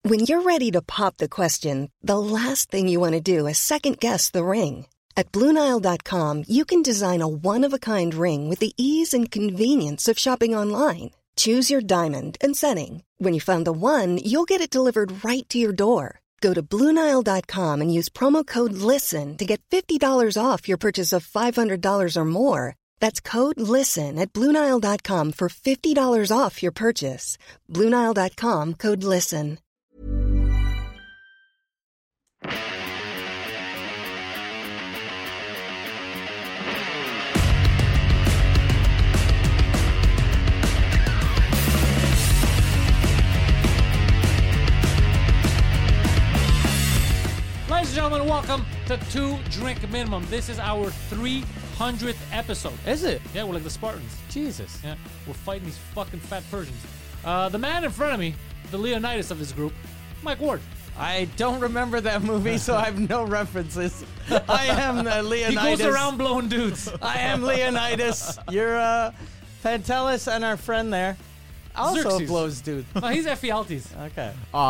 When you're ready to pop the question, the last thing you want to do is second-guess the ring. At BlueNile.com, you can design a one-of-a-kind ring with the ease and convenience of shopping online. Choose your diamond and setting. When you find the one, you'll get it delivered right to your door. Go to BlueNile.com and use promo code LISTEN to get $50 off your purchase of $500 or more. That's code LISTEN at BlueNile.com for $50 off your purchase. BlueNile.com, code LISTEN. Ladies and gentlemen, welcome to Two Drink Minimum. This is our 300th episode. Is it? Yeah, we're like the Spartans. Jesus. Yeah, we're fighting these fucking fat Persians. The man in front of me, the Leonidas of this group, Mike Ward. I don't remember that movie, so I have no references. I am Leonidas. He goes around blowing dudes. I am Leonidas. You're Pantelis and our friend there. Also Xerxes. blows dude. Oh, he's Ephialtes. Okay.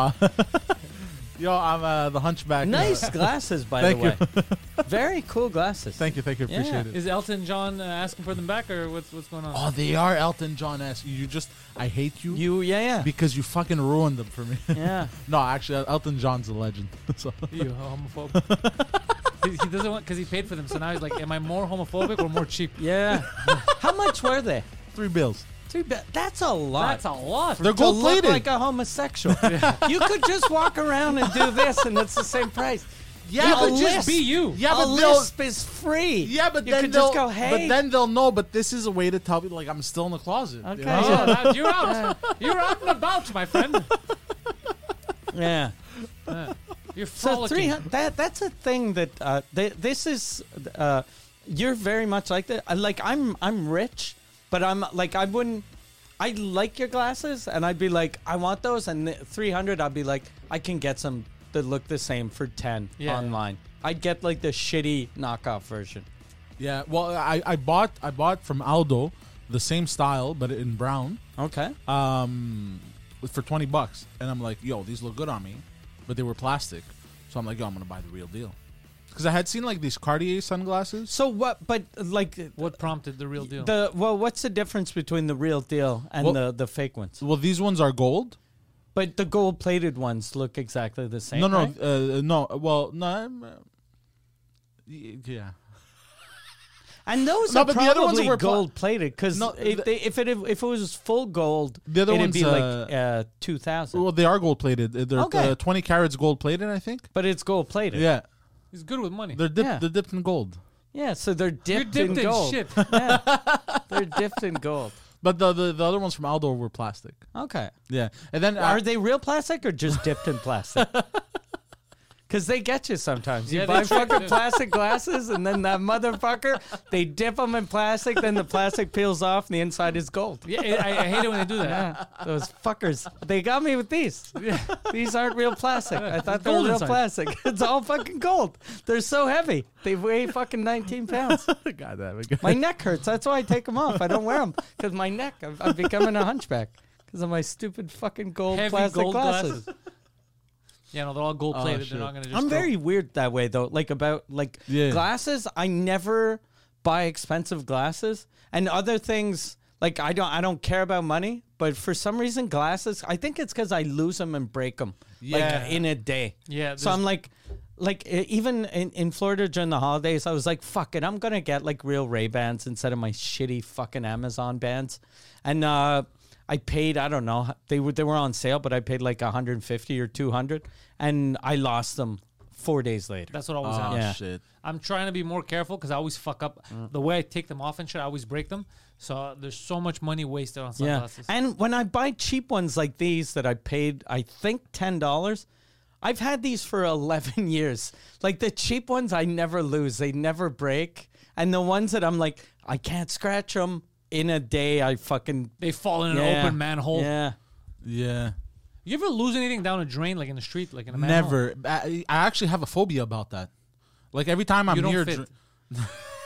Yo, I'm the Hunchback. Nice glasses, by the Thank way. you. Very cool glasses. Thank you. Yeah. Appreciate it. Is Elton John asking for them back, or what's going on? Oh, they are Elton John-esque. I hate you. Yeah. Because you fucking ruined them for me. Yeah. No, actually, Elton John's a legend. So. You homophobe. He doesn't want, because he paid for them, so now he's like, am I more homophobic or more cheap? Yeah. How much were they? $3. That's a lot. That's a lot. They're to gold look plated. like a homosexual. You could just walk around and do this, and it's the same price. Yeah, You but could just be you. Yeah, a but they'll. lisp is free. Yeah, but you then could they'll. just go, hey. But then they'll know. But this is a way to tell people, like, I'm still in the closet. Okay. You know? Yeah, you're out. You're out and about, my friend. Yeah. You're So frolicking. 300. That's a thing that this is. You're very much like that. I'm rich, but I'm like I wouldn't. I like your glasses, and I'd be like, I want those, and 300. I'd be like, I can get some that look the same for 10 online. I'd get like the shitty knockoff version. Yeah. Well, I bought from Aldo the same style, but in brown. Okay. For $20, and I'm like, yo, these look good on me, but they were plastic, so I'm like, yo, I'm gonna buy the real deal, because I had seen like these Cartier sunglasses. So what? But like, What prompted the real deal? what's the difference between the real deal and the fake ones? Well, these ones are gold. But the gold plated ones look exactly the same. No, right? no. Well, no. Yeah. And those No, are but the other ones probably were gold plated because No, if it was full gold, The other it'd ones, be like 2,000. Well, they are gold plated. They're Okay. 20 carats gold plated, I think. But it's gold plated. Yeah, He's good with money. they're dipped. Yeah. They're dipped in gold. Yeah, so they're You're dipped, dipped in gold. shit. Yeah. They're dipped in gold. But the other ones from Aldo were plastic. Okay. Yeah, and then Are they real plastic or just dipped in plastic? Because they get you sometimes. You Yeah, buy they try fucking to. plastic glasses, and then that motherfucker, they dip them in plastic, then the plastic peels off, and the inside is gold. Yeah, I hate it when they do that. Yeah, those fuckers. They got me with these. These aren't real plastic. I thought they were gold real inside. plastic. It's all fucking gold. They're so heavy. They weigh fucking 19 pounds. God damn it. My neck hurts. That's why I take them off. I don't wear them because my neck, I'm becoming a hunchback because of my stupid fucking gold Heavy plastic gold glasses. Yeah, no, they're all gold plated. shit. They're not gonna just. I'm go- very weird that way though. Like about Yeah. glasses, I never buy expensive glasses and other things. Like I don't care about money, but for some reason glasses, I think it's because I lose them and break them Yeah. like in a day. Yeah, So I'm like even in Florida during the holidays, I was like, fuck it, I'm gonna get like real Ray-Bans instead of my shitty fucking Amazon bands. And I paid, I don't know, they were on sale, but I paid like 150 or 200, and I lost them 4 days later. That's what always Oh, happens. Yeah. shit. I'm trying to be more careful because I always fuck up. The way I take them off and shit, I always break them. So there's so much money wasted on Yeah, sunglasses. and when I buy cheap ones like these that I paid, I think $10. I've had these for 11 years. Like the cheap ones, I never lose; they never break. And the ones that I'm like, I can't scratch them in a day. I fucking They fall in an open manhole. Yeah, Yeah. You ever lose anything down a drain, like in the street, like in a manhole? Never. I actually have a phobia about that. Like every time I'm You don't near. fit.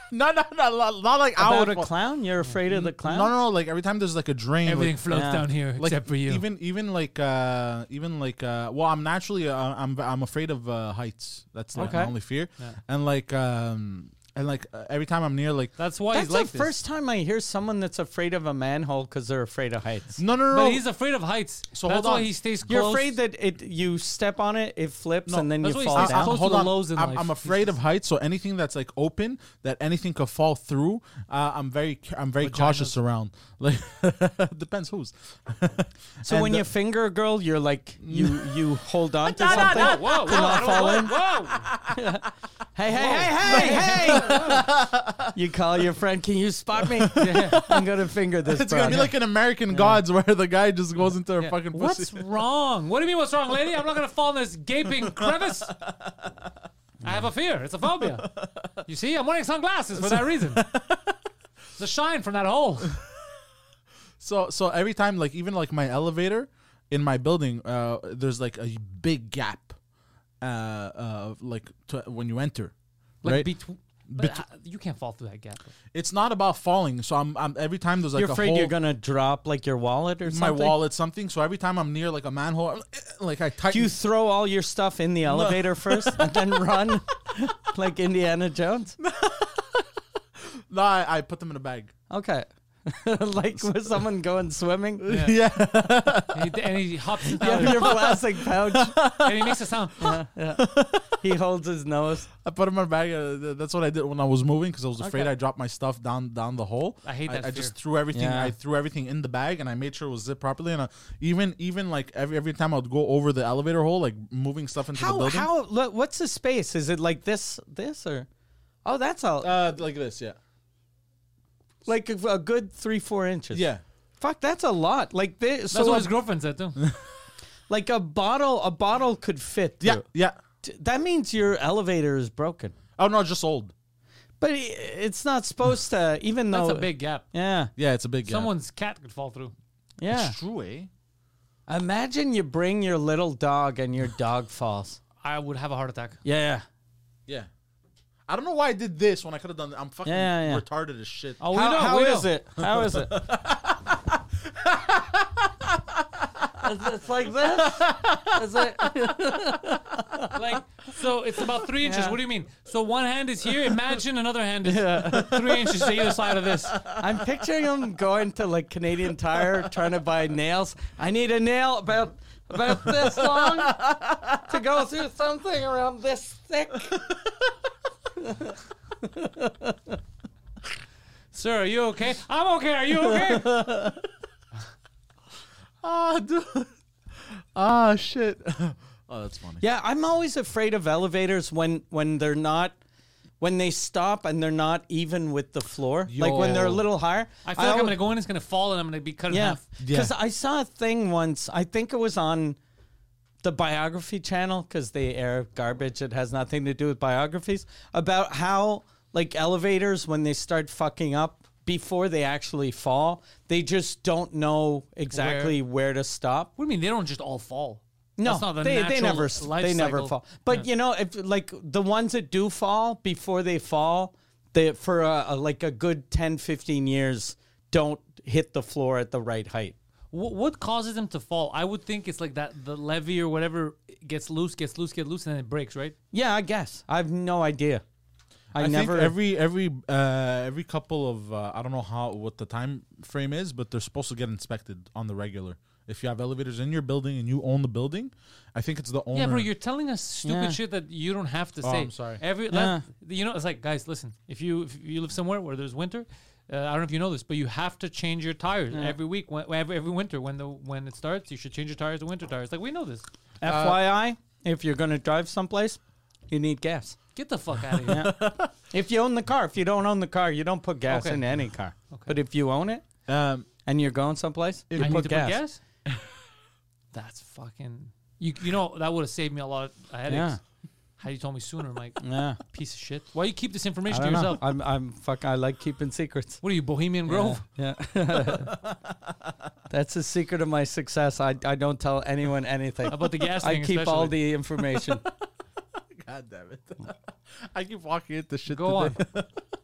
No, not like About our a clown? You're afraid of the clown? No, like every time there's like a drain, Everything like, floats Yeah. down here like except for you. even like well, I'm naturally I'm afraid of heights. That's like my Okay. only fear. Yeah. And like every time I'm near like That's why That's he's like the this. first time I hear someone that's afraid of a manhole because they're afraid of heights. no. But he's afraid of heights. So that's hold why on. he stays close. You're afraid that you step on it, it flips, and then you that's why he fall stays down. close Hold to the on. lows in life. I'm afraid of heights, so anything that's like open, that anything could fall through. I'm very cautious around. Like depends whose. So when And, you finger a girl, you're like you hold on to something. Whoa, whoa, to not fall in. whoa. Hey! You call your friend. Can you spot me? I'm gonna finger this. It's gonna be like an American Gods where the guy just goes into her fucking What's pussy. wrong? What do you mean, what's wrong, lady? I'm not going to fall in this gaping crevice. I have a fear. It's a phobia. You see, I'm wearing sunglasses for that reason. The shine from that hole. So every time, like even like my elevator in my building, there's like a big gap, when you enter, Like right? but you can't fall through that gap. It's not about falling. So I'm every time there's like You're a afraid hole, you're gonna drop like your wallet or my something. wallet, something. So every time I'm near like a manhole, like I Do tighten. you throw all your stuff in the elevator first and then run like Indiana Jones? No, I put them in a bag. Okay. Like with someone going swimming. Yeah. And he hops into You have your plastic pouch. and he makes a sound. He holds his nose. I put them in a bag. That's what I did when I was moving because I was afraid Okay. I dropped my stuff down the hole. I hate that I fear. just threw everything. Yeah. I threw everything in the bag and I made sure it was zipped properly. And even like every time I would go over the elevator hole, like moving stuff into the building. What's the space? Is it like this or? Oh, that's all. Like this, yeah. Like a good 3-4 inches. Yeah. Fuck, that's a lot. Like this. That's So what his girlfriend said, too. like a bottle could fit. Yeah, through. yeah. That means your elevator is broken. Oh no, just old. But it's not supposed to, even though That's a big gap. Yeah, Yeah, it's a big gap. Someone's cat could fall through. yeah. It's true, eh? Imagine you bring your little dog and your dog falls. I would have a heart attack. Yeah. Yeah. I don't know why I did this when I could have done. I'm fucking Yeah. retarded as shit. Oh, How we know. is it? How is it? It's like this. Is it? Like, so it's about 3 inches. Yeah. What do you mean? So one hand is here. Imagine another hand is 3 inches to either side of this. I'm picturing him going to like Canadian Tire trying to buy nails. I need a nail about this long to go through something around this thick. Sir, are you okay? I'm okay. Are you okay? Dude. Ah, shit. Oh, that's funny. Yeah, I'm always afraid of elevators when they're not, when they stop and they're not even with the floor. Like when they're a little higher. I feel like I'm going to go in, it's going to fall, and I'm going to be cut in Yeah, half. because I saw a thing once. I think it was on the Biography channel because they air garbage. It has nothing to do with biographies. About how like elevators, when they start fucking up before they actually fall, they just don't know exactly where to stop. What do you mean? They don't just all fall. No, That's not the they natural never life cycle. fall. But you know, if like the ones that do fall before they fall, they for like a good 10, 15 years don't hit the floor at the right height. What causes them to fall? I would think it's like that the levee or whatever gets loose, and then it breaks, right? Yeah, I guess. I have no idea. I never. think every couple of I don't know what the time frame is, but they're supposed to get inspected on the regular. If you have elevators in your building and you own the building, I think it's the owner. Yeah, bro, you're telling us stupid Yeah. shit that you don't have to Oh, say. I'm sorry. You know, it's like, guys, listen. If you live somewhere where there's winter, I don't know if you know this, but you have to change your tires every week. Every winter when it starts, you should change your tires to winter tires. Like, we know this. FYI, if you're going to drive someplace, you need gas. Get the fuck out of here. If you own the car, if you don't own the car, you don't put gas Okay. in any car. But if you own it Um, and you're going someplace, you I need put to gas. put gas? That's fucking... You know, that would have saved me a lot of headaches. Yeah. Had you told me sooner, I'm like, Yeah. piece of shit. Why you keep this information I to don't know. yourself? I like keeping secrets. What are you, Bohemian Grove? Yeah. That's the secret of my success. I don't tell anyone anything. About the gas I thing keep all especially. the information. God damn it! I keep walking into shit. Go today.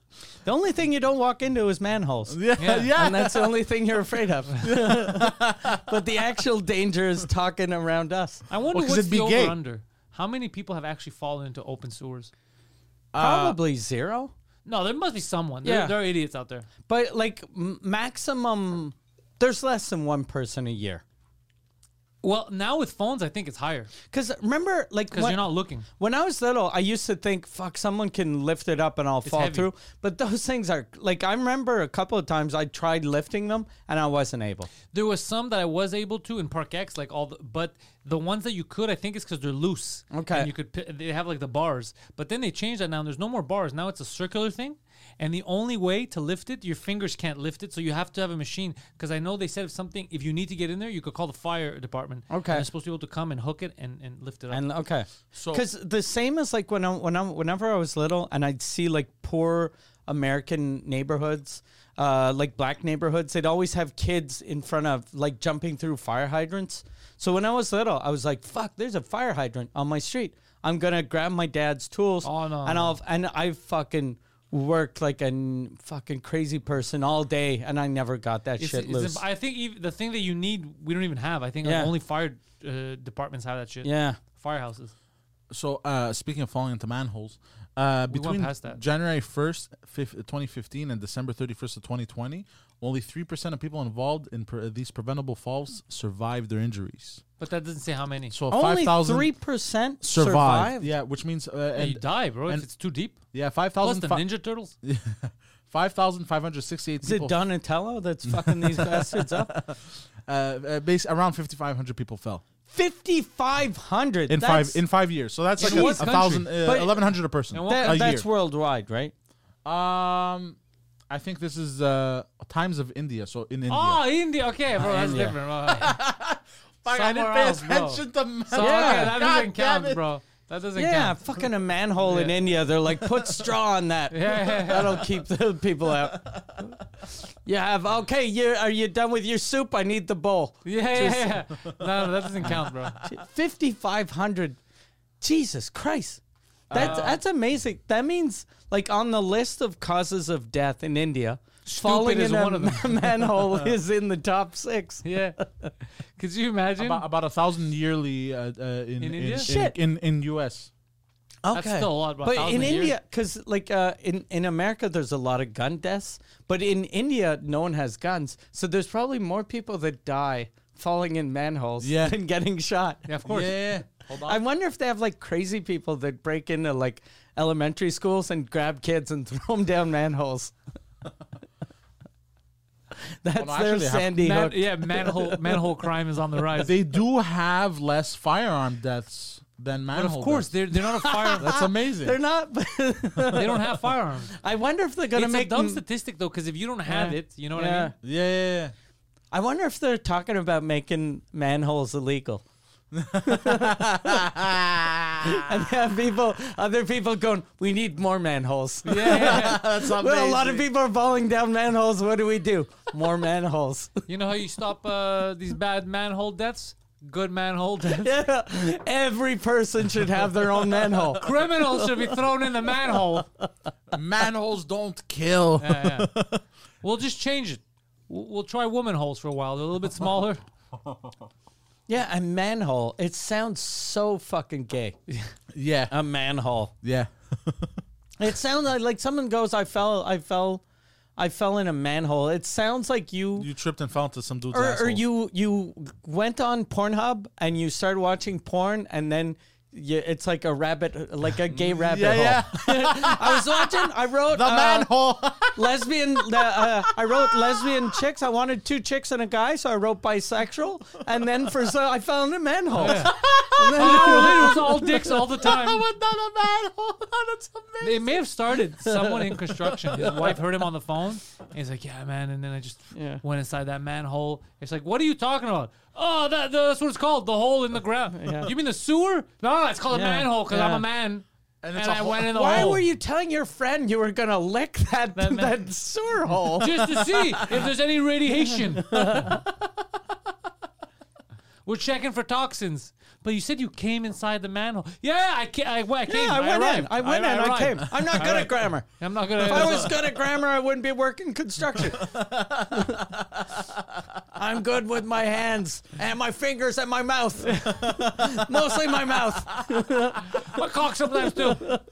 The only thing you don't walk into is manholes. Yeah, Yeah. And that's the only thing you're afraid of. But the actual danger is talking around us. I wonder Well, 'cause what's it'd the be gay. over-under. How many people have actually fallen into open sewers? Probably zero. No, there must be someone. Yeah. There are idiots out there. But like maximum, there's less than one person a year. Well, now with phones, I think it's higher Because remember, like because you're not looking. when I was little, I used to think, "Fuck, someone can lift it up and I'll fall heavy. through." But those things are like I remember a couple of times I tried lifting them and I wasn't able. There was some that I was able to in Park X, like but the ones that you could, I think, is because they're loose. Okay. And you could, they have like the bars, but then they changed that now. And there's no more bars. Now it's a circular thing, and the only way to lift it, your fingers can't lift it, so you have to have a machine. Because I know they said if you need to get in there, you could call the fire department. Okay. And they're supposed to be able to come and hook it and lift it up. And okay, So- because the same as like whenever I was little and I'd see like poor American neighborhoods, like black neighborhoods, they'd always have kids in front of like jumping through fire hydrants. So when I was little, I was like, "Fuck, there's a fire hydrant on my street. I'm gonna grab my dad's tools Oh, no, and no. I fucking." Worked like a fucking crazy person all day, and I never got that shit loose. I think the thing that you need, we don't even have. I think Yeah. only fire departments have that shit. Yeah. Firehouses. So, speaking of falling into manholes, between past that. January 1st, 2015 and December 31st of 2020, only 3% of people involved in these preventable falls survived their injuries. But that doesn't say how many. So Only 5,000 3% survived. survived. Yeah, which means Yeah, you die, bro. If and- it's too deep. yeah, Plus 5,000 the Ninja Turtles. 5,568 Is it people. Donatello that's fucking these bastards up? Around 5,500 people fell 5,500 in 5 years. So that's In like what a thousand, country? But- 1,100 a person In what a That's year. worldwide, right? I think this is times of India. So in India. Oh, India. Okay, bro. That's India. different. Bro. Fuck, I didn't somewhere pay else, bro. attention to So, Yeah. okay, that God doesn't damn count, it. bro. That doesn't Yeah, count. fucking a manhole in Yeah. India. They're like, put straw on that. Yeah. That'll keep the people out. You have, okay, are you done with your soup? I need the bowl. Yeah. No, that doesn't count, bro. 5,500. Jesus Christ. That's amazing. That means, like, on the list of causes of death in India, falling is in one a of them. manhole is in the top 6. Yeah. Could you imagine? about 1,000 yearly in India? Shit. in US. Okay. That's still a lot, about But 1,000 in a year. India, because like in America, there's a lot of gun deaths. But in India, no one has guns, so there's probably more people that die falling in manholes Yeah. than getting shot. Yeah, of course. Yeah. Hold on. I wonder if they have like crazy people that break into like elementary schools and grab kids and throw them down manholes. That's no, their actually, they have- Sandy Hook. Manhole crime is on the rise. They do have less firearm deaths than But manhole of course, deaths. they're not a firearm. That's amazing. They're not. They don't have firearms. I wonder if they're gonna It's make a dumb them- statistic though, because if you don't have Yeah. it, you know what I Yeah. mean. Yeah. I wonder if they're talking about making manholes illegal. And have other people going, we need more manholes. Yeah. That's amazing. Well, a lot of people are falling down manholes. What do? More manholes. You know how you stop these bad manhole deaths? Good manhole deaths. Yeah. Every person should have their own manhole. Criminals should be thrown in the manhole. manholes don't kill. Yeah. We'll just change it. We'll try woman holes for a while. They're a little bit smaller. Yeah, a manhole. It sounds so fucking gay. Yeah. A manhole. Yeah. It sounds like someone goes, I fell in a manhole. It sounds like You tripped and fell into some dude's asshole. or you went on Pornhub and you started watching porn and then it's like a gay rabbit hole. Yeah. I was watching. I wrote The manhole. lesbian. I wrote lesbian chicks. I wanted 2 chicks and a guy, so I wrote bisexual. And then I fell in a manhole. Yeah. And then, Oh, it was all dicks all the time. went down a manhole. That's amazing. They may have started someone in construction. His wife heard him on the phone. And he's like, yeah, man. And then I just went inside that manhole. It's like, what are you talking about? Oh, that's what it's called. The hole in the ground. Yeah. You mean the sewer? No, it's called a Yeah. manhole because I'm Yeah. a man. And And it's a I hole. went in the why hole. were you telling your friend you were gonna lick that sewer hole? Just to see if there's any radiation. We're checking for toxins. But you said you came inside the manhole. Yeah, I came. Yeah, I went arrived. in. I went in. I came. I'm not good at grammar. I'm not good at If I was good at grammar, I wouldn't be working construction. I'm good with my hands and my fingers and my mouth. Mostly my mouth. My cock sometimes too.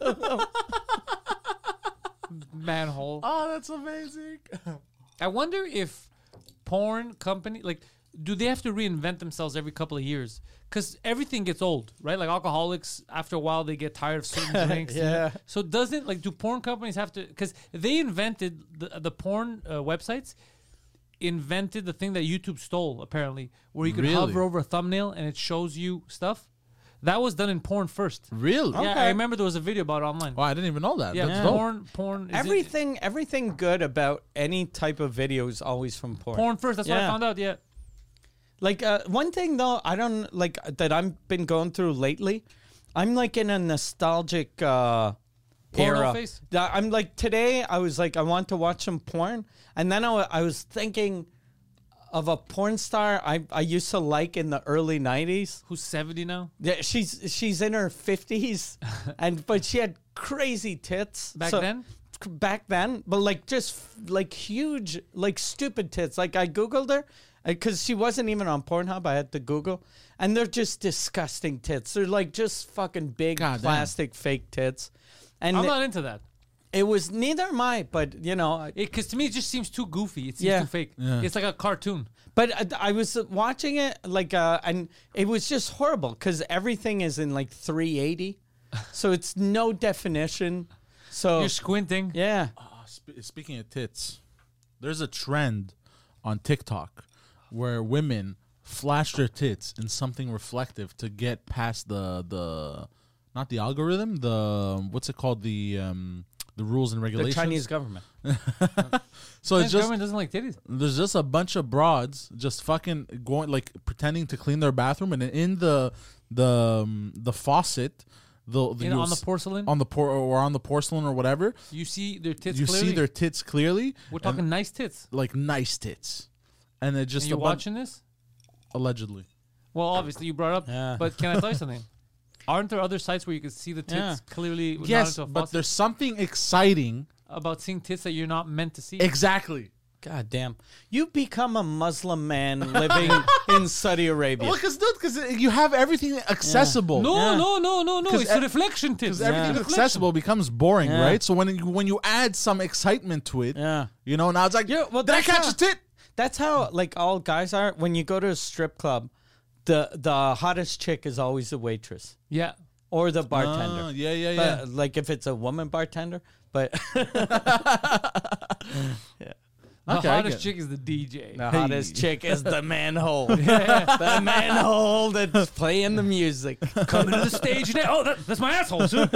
Manhole. Oh, that's amazing. I wonder if porn company, like, do they have to reinvent themselves every couple of years? Because everything gets old, right? Like alcoholics, after a while, they get tired of certain drinks. Yeah. So doesn't, like, do porn companies have to, because they invented the porn websites, invented the thing that YouTube stole, apparently, where you could Really? hover over a thumbnail and it shows you stuff. That was done in porn first. Really? Yeah, Okay. I remember there was a video about it online. Oh, I didn't even know that. Yeah, That's dope. porn. Is Everything good about any type of video is always from porn. porn first. That's what I Yeah. found out. Yeah. Like one thing though, I don't like that I've been going through lately. I'm like in a nostalgic era. face? I'm like today. I was like I want to watch some porn, and then I was thinking of a porn star I used to like in the early '90s. Who's 70 now? Yeah, she's in her 50s, but she had crazy tits Back then? Back then, but like just like huge, like stupid tits. Like I googled her because she wasn't even on Pornhub. I had to Google, and they're just disgusting tits. They're like just fucking big God damn. plastic fake tits, and I'm not into that. it was neither am I. But you know, Because to me, it just seems too goofy. It seems Yeah. too fake. Yeah. It's like a cartoon. but I was watching it like, and it was just horrible because everything is in like 380, so it's no definition. So You're squinting. yeah. Speaking of tits, there's a trend on TikTok where women flash their tits in something reflective to get past the not the algorithm, the what's it called, the rules and The regulations. Chinese government. So it's Chinese just government doesn't like titties. there's just a bunch of broads just fucking going like pretending to clean their bathroom, and in the faucet, On the porcelain, on the or on the porcelain or whatever, you see their tits you clearly. see their tits clearly. We're talking nice tits. like nice tits, and it just Are you a watching this? allegedly. Well, obviously you brought it up. Yeah. But can I tell you something? Aren't there other sites where you can see the tits Yeah. clearly? not Yes, into a but faucet? there's something exciting. about seeing tits that you're not meant to see. Exactly. God damn. You become a Muslim man living in Saudi Arabia. Well, because you have everything accessible. No, Yeah. no. 'Cause It's a reflection tits. Because everything Yeah. accessible becomes boring, Yeah. right? So when you add some excitement to it, Yeah. you know, now it's like, Yeah, well, did I that's catch how- a tit? That's how like all guys are. When you go to a strip club, the hottest chick is always the waitress Yeah. or the bartender. Yeah. But, like if it's a woman bartender, but The Okay, I hottest get it. chick is the DJ. the hottest chick is the manhole. The manhole that's playing the music. Coming to the stage now. Oh, that's my asshole. Too.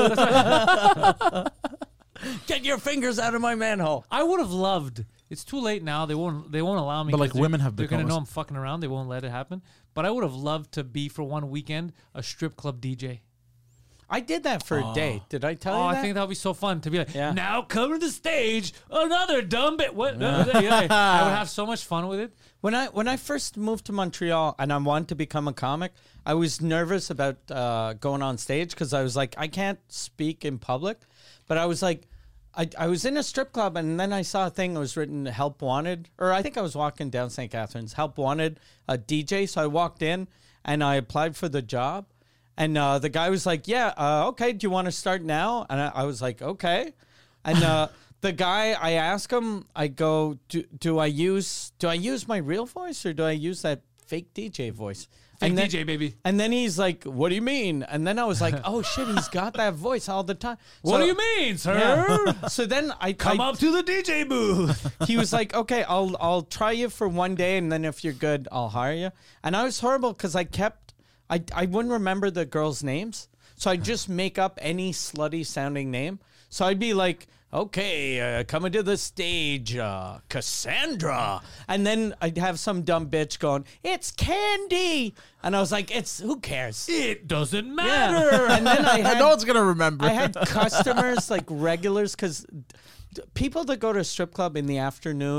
Get your fingers out of my manhole. I would have loved. It's too late now. They won't allow me. But, like, 'cause women have They're gonna become know a- I'm fucking around. They won't let it happen. But I would have loved to be for one weekend a strip club DJ. I did that for a day. Did I tell Oh, you that? I think that would be so fun to be like, Yeah. now come to the stage, another dumb bit. What? Yeah, I would have so much fun with it. When I first moved to Montreal and I wanted to become a comic, I was nervous about going on stage because I was like, I can't speak in public. But I was like, I was in a strip club and then I saw a thing that was written "Help Wanted," or I think I was walking down St. Catharines, "Help Wanted," a DJ. So I walked in and I applied for the job. And the guy was like, yeah, okay, do you want to start now? And I was like, okay. And the guy, I asked him, I go, do I use my real voice or do I use that fake DJ voice? Fake And then, DJ, baby. And then he's like, what do you mean? And then I was like, oh shit, he's got that voice all the time. What So- do you mean, sir? Yeah. So then I Come up to the DJ booth. he was like, okay, I'll try you for one day, and then if you're good, I'll hire you. And I was horrible because I wouldn't remember the girls' names, so I'd just make up any slutty sounding name. So I'd be like, okay, coming to the stage, Cassandra, and then I'd have some dumb bitch going, it's Candy, and I was like, who cares? It doesn't Yeah. matter. And then I had no one's gonna remember. I had customers like regulars because people that go to a strip club in the afternoon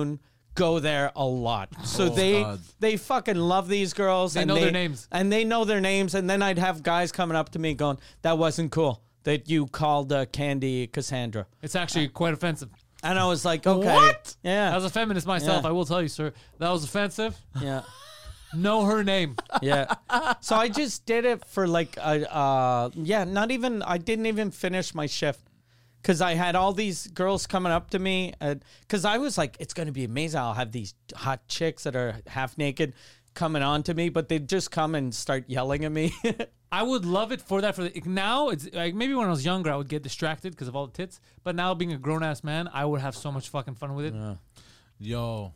go there a lot. So God. they fucking love these girls. They know their names. And they know their names. And then I'd have guys coming up to me going, that wasn't cool that you called Candy Cassandra. It's actually quite offensive. And I was like, okay. What? Yeah. As a feminist myself, Yeah. I will tell you, sir, that was offensive. Yeah. Know her name. Yeah. So I just did it for like, I didn't even finish my shift. Because I had all these girls coming up to me. Because I was like, it's going to be amazing. I'll have these hot chicks that are half naked coming on to me. But they'd just come and start yelling at me. I would love it for that. Now, it's like maybe when I was younger, I would get distracted because of all the tits. But now, being a grown-ass man, I would have so much fucking fun with it. Yo.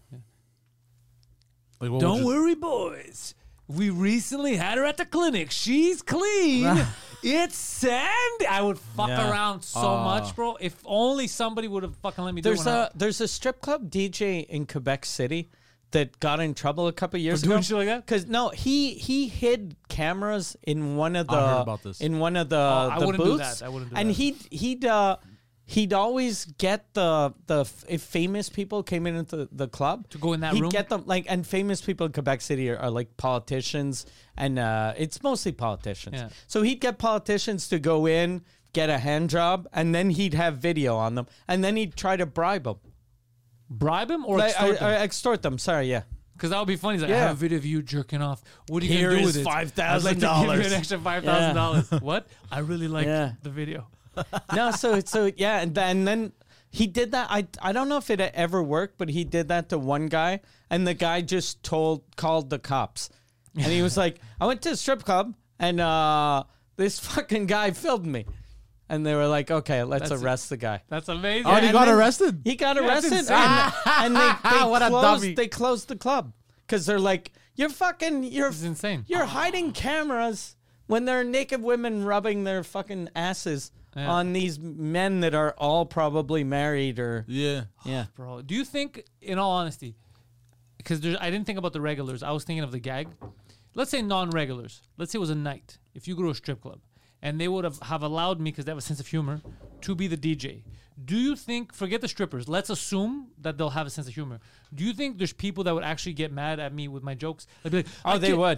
Like, what Don't would you- worry, boys. We recently had her at the clinic. She's clean. It's Sandy. I would fuck Yeah. around so much, bro. If only somebody would have fucking let me do it. There's a strip club DJ in Quebec City that got in trouble a couple years For doing ago. shit like that? Because no, he hid cameras in one of the I heard about this. in one of the I the wouldn't do booths. that. I wouldn't do and that. he'd always get if famous people came into the club To go in that he'd room? get them like, and famous people in Quebec City are like politicians, and it's mostly politicians. Yeah. So he'd get politicians to go in, get a hand job, and then he'd have video on them, and then he'd try to bribe them. Bribe him or Like, extort them? extort them. Sorry, yeah. Because that would be funny. He's like, Yeah. I have a video of you jerking off. What are you Here going to do is with it? $5,000. I'd like to give you an extra $5,000. What? I really like Yeah. the video. No, so yeah, and then he did that. I don't know if it ever worked, but he did that to one guy, and the guy just called the cops, and he was like, "I went to a strip club, and this fucking guy filmed me," and they were like, "Okay, let's That's arrest the guy." That's amazing. Oh, and he And got then arrested? He got Yeah, it's arrested, insane. and they What a dummy. they closed the club because they're like, you're It's insane. You're hiding cameras when there are naked women rubbing their fucking asses Yeah. on these men that are all probably married or Yeah. yeah. Bro, do you think, in all honesty, because I didn't think about the regulars, I was thinking of the gag. Let's say non-regulars. Let's say it was a night. If you go to a strip club, and they would have allowed me, because they have a sense of humor, to be the DJ. Do you think, forget the strippers, let's assume that they'll have a sense of humor. Do you think there's people that would actually get mad at me with my jokes? They'd be like, Oh, they would.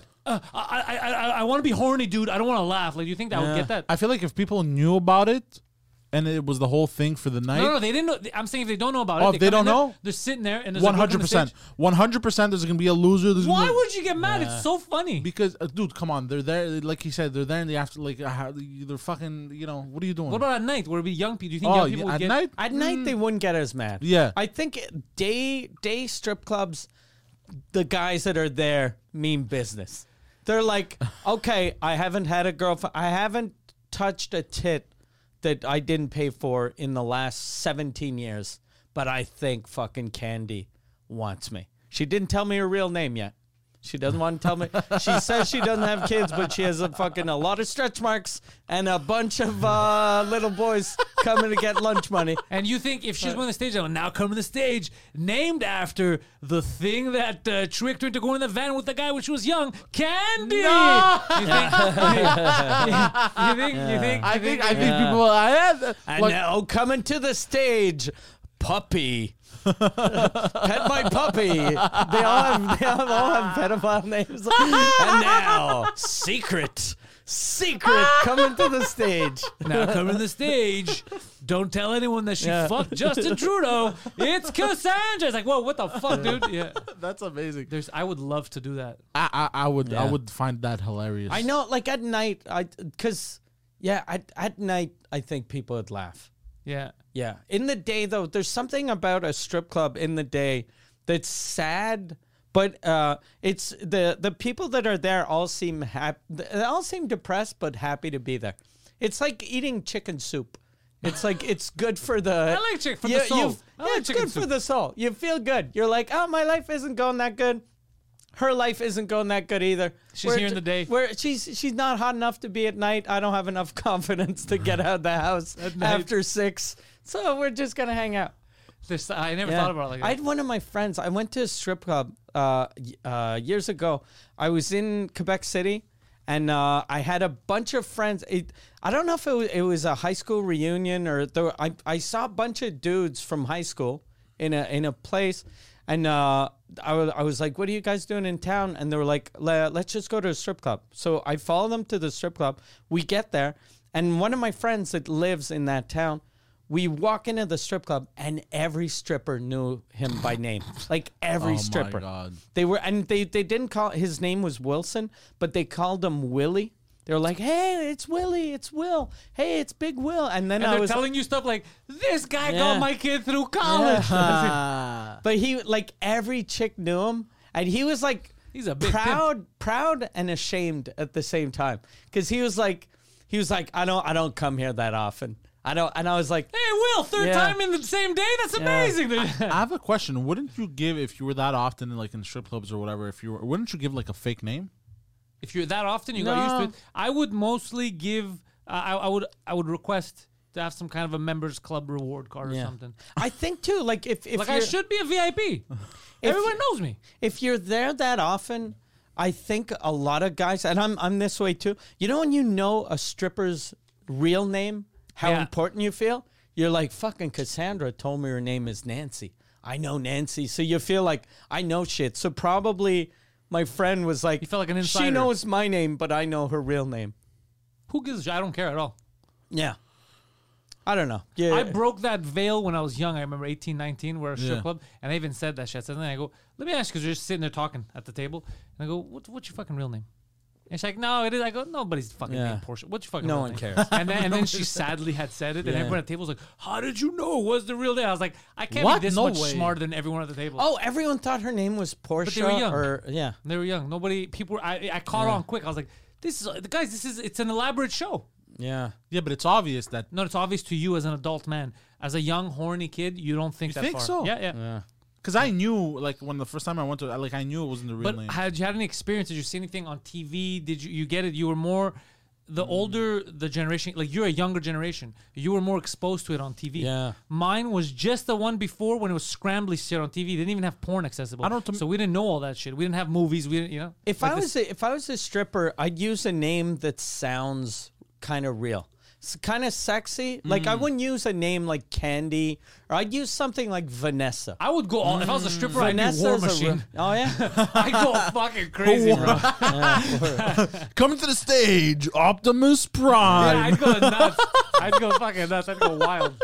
I want to be horny, dude. I don't want to laugh. Like, do you think that would get that? I feel like if people knew about it and it was the whole thing for the night. No, they didn't know. I'm saying if they don't know about it. Oh, if they come in don't there, know? they're sitting there and there's a girl on the 100%. stage. 100% there's going to be a loser. There's Why gonna be- would you get mad? It's so funny. Because, dude, come on. They're there. Like he said, they're there in the after. Like, they're fucking, what are you doing? What about at night? Where it be young people? Do you think Oh, young people yeah, would at get night? At night they wouldn't get as mad. Yeah. I think day strip clubs, the guys that are there mean business. They're like, okay, I haven't had a girlfriend. I haven't touched a tit that I didn't pay for in the last 17 years, but I think fucking Candy wants me. She didn't tell me her real name yet. She doesn't want to tell me. She says she doesn't have kids, but she has a lot of stretch marks and a bunch of little boys coming to get lunch money. And you think if she's going to the stage, now coming to the stage, named after the thing that tricked her into going in the van with the guy when she was young, Candy. No! You think? I think people. And Look, now coming to the stage, Puppy. Pet my puppy. They all have pedophile names. And now, Secret coming to the stage. Now coming to the stage, don't tell anyone that she Yeah. fucked Justin Trudeau. It's Cassandra. It's like, whoa, what the fuck, dude? Yeah. that's amazing. I would love to do that. I would Yeah. I would find that hilarious. I know, like at night, at night, I think people would laugh. Yeah. Yeah. In the day, though, there's something about a strip club in the day that's sad, but it's the people that are there all seem they all seem depressed but happy to be there. It's like eating chicken soup. It's like it's good for the. I like chicken for the soul. I like it's chicken good for soup. the soul. You feel good. You're like, oh, my life isn't going that good. Her life isn't going that good either. She's here in the day. Where she's not hot enough to be at night. I don't have enough confidence to get out of the house night. after 6. So we're just gonna hang out. I never thought about it like that. I had one of my friends. I went to a strip club years ago. I was in Quebec City, and I had a bunch of friends. I don't know if it was a high school reunion or I saw a bunch of dudes from high school in a place, And I was like, what are you guys doing in town? And they were like, let's just go to a strip club. So I follow them to the strip club. We get there. And one of my friends that lives in that town, we walk into the strip club and every stripper knew him by name. Like every stripper. Oh, my God. They didn't call, his name was Wilson, but they called him Willie. They were like, hey, it's Willie, it's Will. Hey, it's Big Will. And then And I they're was telling you stuff like, this guy Yeah. got my kid through college. but he, like, every chick knew him. And he was like, He's a big proud and ashamed at the same time. Because he was like, I don't come here that often. And I was like, Hey, Will, third Yeah. time in the same day? That's amazing. I have a question. Wouldn't you give, if you were that often in, like, in strip clubs or whatever, wouldn't you give, like, a fake name? If you're that often, you got used to No. it. I would mostly give, I would request to have some kind of a members club reward card or Yeah. something. I think too, like if Like I should be a VIP. Everyone knows me. If you're there that often, I think a lot of guys, and I'm this way too. You know when you know a stripper's real name, how Yeah. important you feel? You're like, fucking Cassandra told me her name is Nancy. I know Nancy. So you feel like I know shit. So probably my friend was like, You felt like an she insider. knows my name, but I know her real name. Who gives a shit? I don't care at all. Yeah. I don't know. Yeah. I broke that veil when I was young. I remember 18, 19, we're at a strip Yeah. club, and I even said that shit. So then I go, let me ask you, because we're just sitting there talking at the table, and I go, what's your fucking real name? And she's like, no, it is. I go, nobody's fucking Yeah. named Portia. What's your fucking No real one name? cares. And then she sadly had said it, and Yeah. everyone at the table was like, how did you know? What's the real name? I was like, I can't What? be this No much way. smarter than everyone at the table. Oh, everyone thought her name was Portia. were young. Or yeah. They were young. People were, I caught on quick. I was like, it's an elaborate show. Yeah. Yeah, but it's obvious that. No, it's obvious to you as an adult man. As a young, horny kid, you don't think You that think far. so? Yeah. Because I knew, like, when the first time I went to, like, I knew it wasn't the real But name. had you had any experience? Did you see anything on TV? Did you get it? You were more the older the generation. Like you're a younger generation. You were more exposed to it on TV. Yeah. Mine was just the one before when it was scrambly shit on TV. They didn't even have porn accessible. So we didn't know all that shit. We didn't have movies. We didn't, you know. If I was a stripper, I'd use a name that sounds kind of real. It's kind of sexy. Like I wouldn't use a name like Candy, or I'd use something like Vanessa. I would go all. If I was a stripper, I'd be Vanessa's War a Machine. oh yeah. I'd go fucking crazy, bro. Coming to the stage, Optimus Prime. Yeah, I'd go nuts. I'd go fucking nuts. I'd go wild.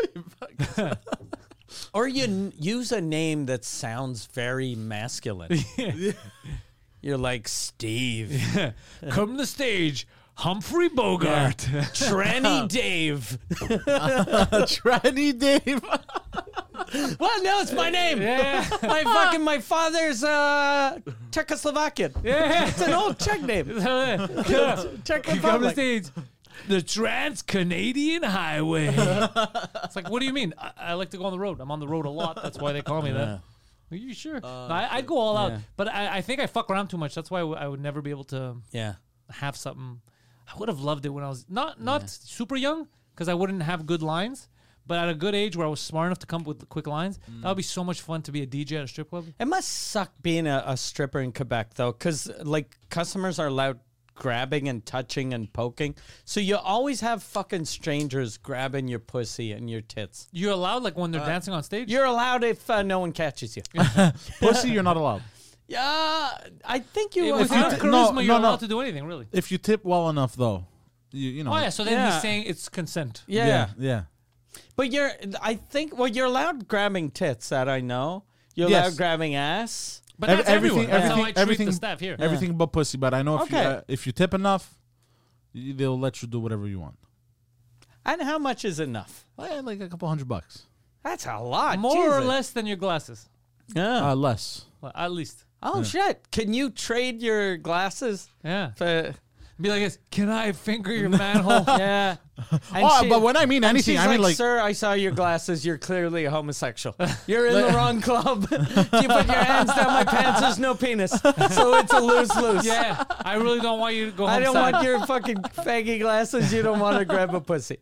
Or you use a name that sounds very masculine. You're like Steve, Come to the stage, Humphrey Bogart. Tranny Dave. Tranny Dave. Well, no, it's my name. Yeah. My father's Czechoslovakian. Yeah. It's an old Czech name. You come to Czechoslovakia. stage, the Trans-Canadian Highway. It's like, what do you mean? I like to go on the road. I'm on the road a lot. That's why they call me that. Are you sure? No, I'd go all out. yeah. But I think I fuck around too much. That's why I would never be able to Yeah. have something. I would have loved it when I was not super young, because I wouldn't have good lines. But at a good age where I was smart enough to come up with quick lines, that would be so much fun to be a DJ at a strip club. It must suck being a stripper in Quebec, though, because, like, customers are allowed grabbing and touching and poking. So you always have fucking strangers grabbing your pussy and your tits. You're allowed, like, when they're dancing on stage? You're allowed if no one catches you. Pussy, you're not allowed. Yeah, I think you If you have are. charisma, you're no. allowed to do anything, really. If you tip well enough, though, you know. Oh, yeah, so then Yeah. he's saying it's consent. Yeah. Yeah. But I think, you're allowed grabbing tits, that I know. You're Yes. allowed grabbing ass. But that's everyone. That's how I treat everything, the staff here. Everything but pussy. But I know Okay. if you tip enough, they'll let you do whatever you want. And how much is enough? Like a couple $100. That's a lot. More or Jesus. less than your glasses. Yeah. Less. Well, at least. Oh, shit. Can you trade your glasses? Yeah. For, Be like this, can I finger your manhole? yeah. And But when I mean and anything, she's I mean like sir, I saw your glasses. You're clearly a homosexual. You're in the wrong club. You put your hands down my pants. There's no penis. So it's a lose-lose. Yeah. I really don't want you to go home I don't sad. want your fucking faggy glasses. You don't want to grab a pussy.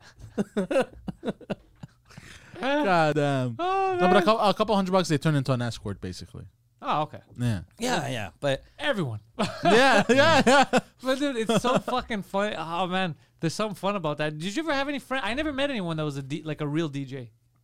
God damn. Oh, No, but a couple $100 they turn into an escort basically. Oh, okay. Yeah. Yeah. But Everyone. yeah. But dude, it's so fucking funny. Oh man, there's something fun about that. Did you ever have any friends? I never met anyone that was like a real DJ.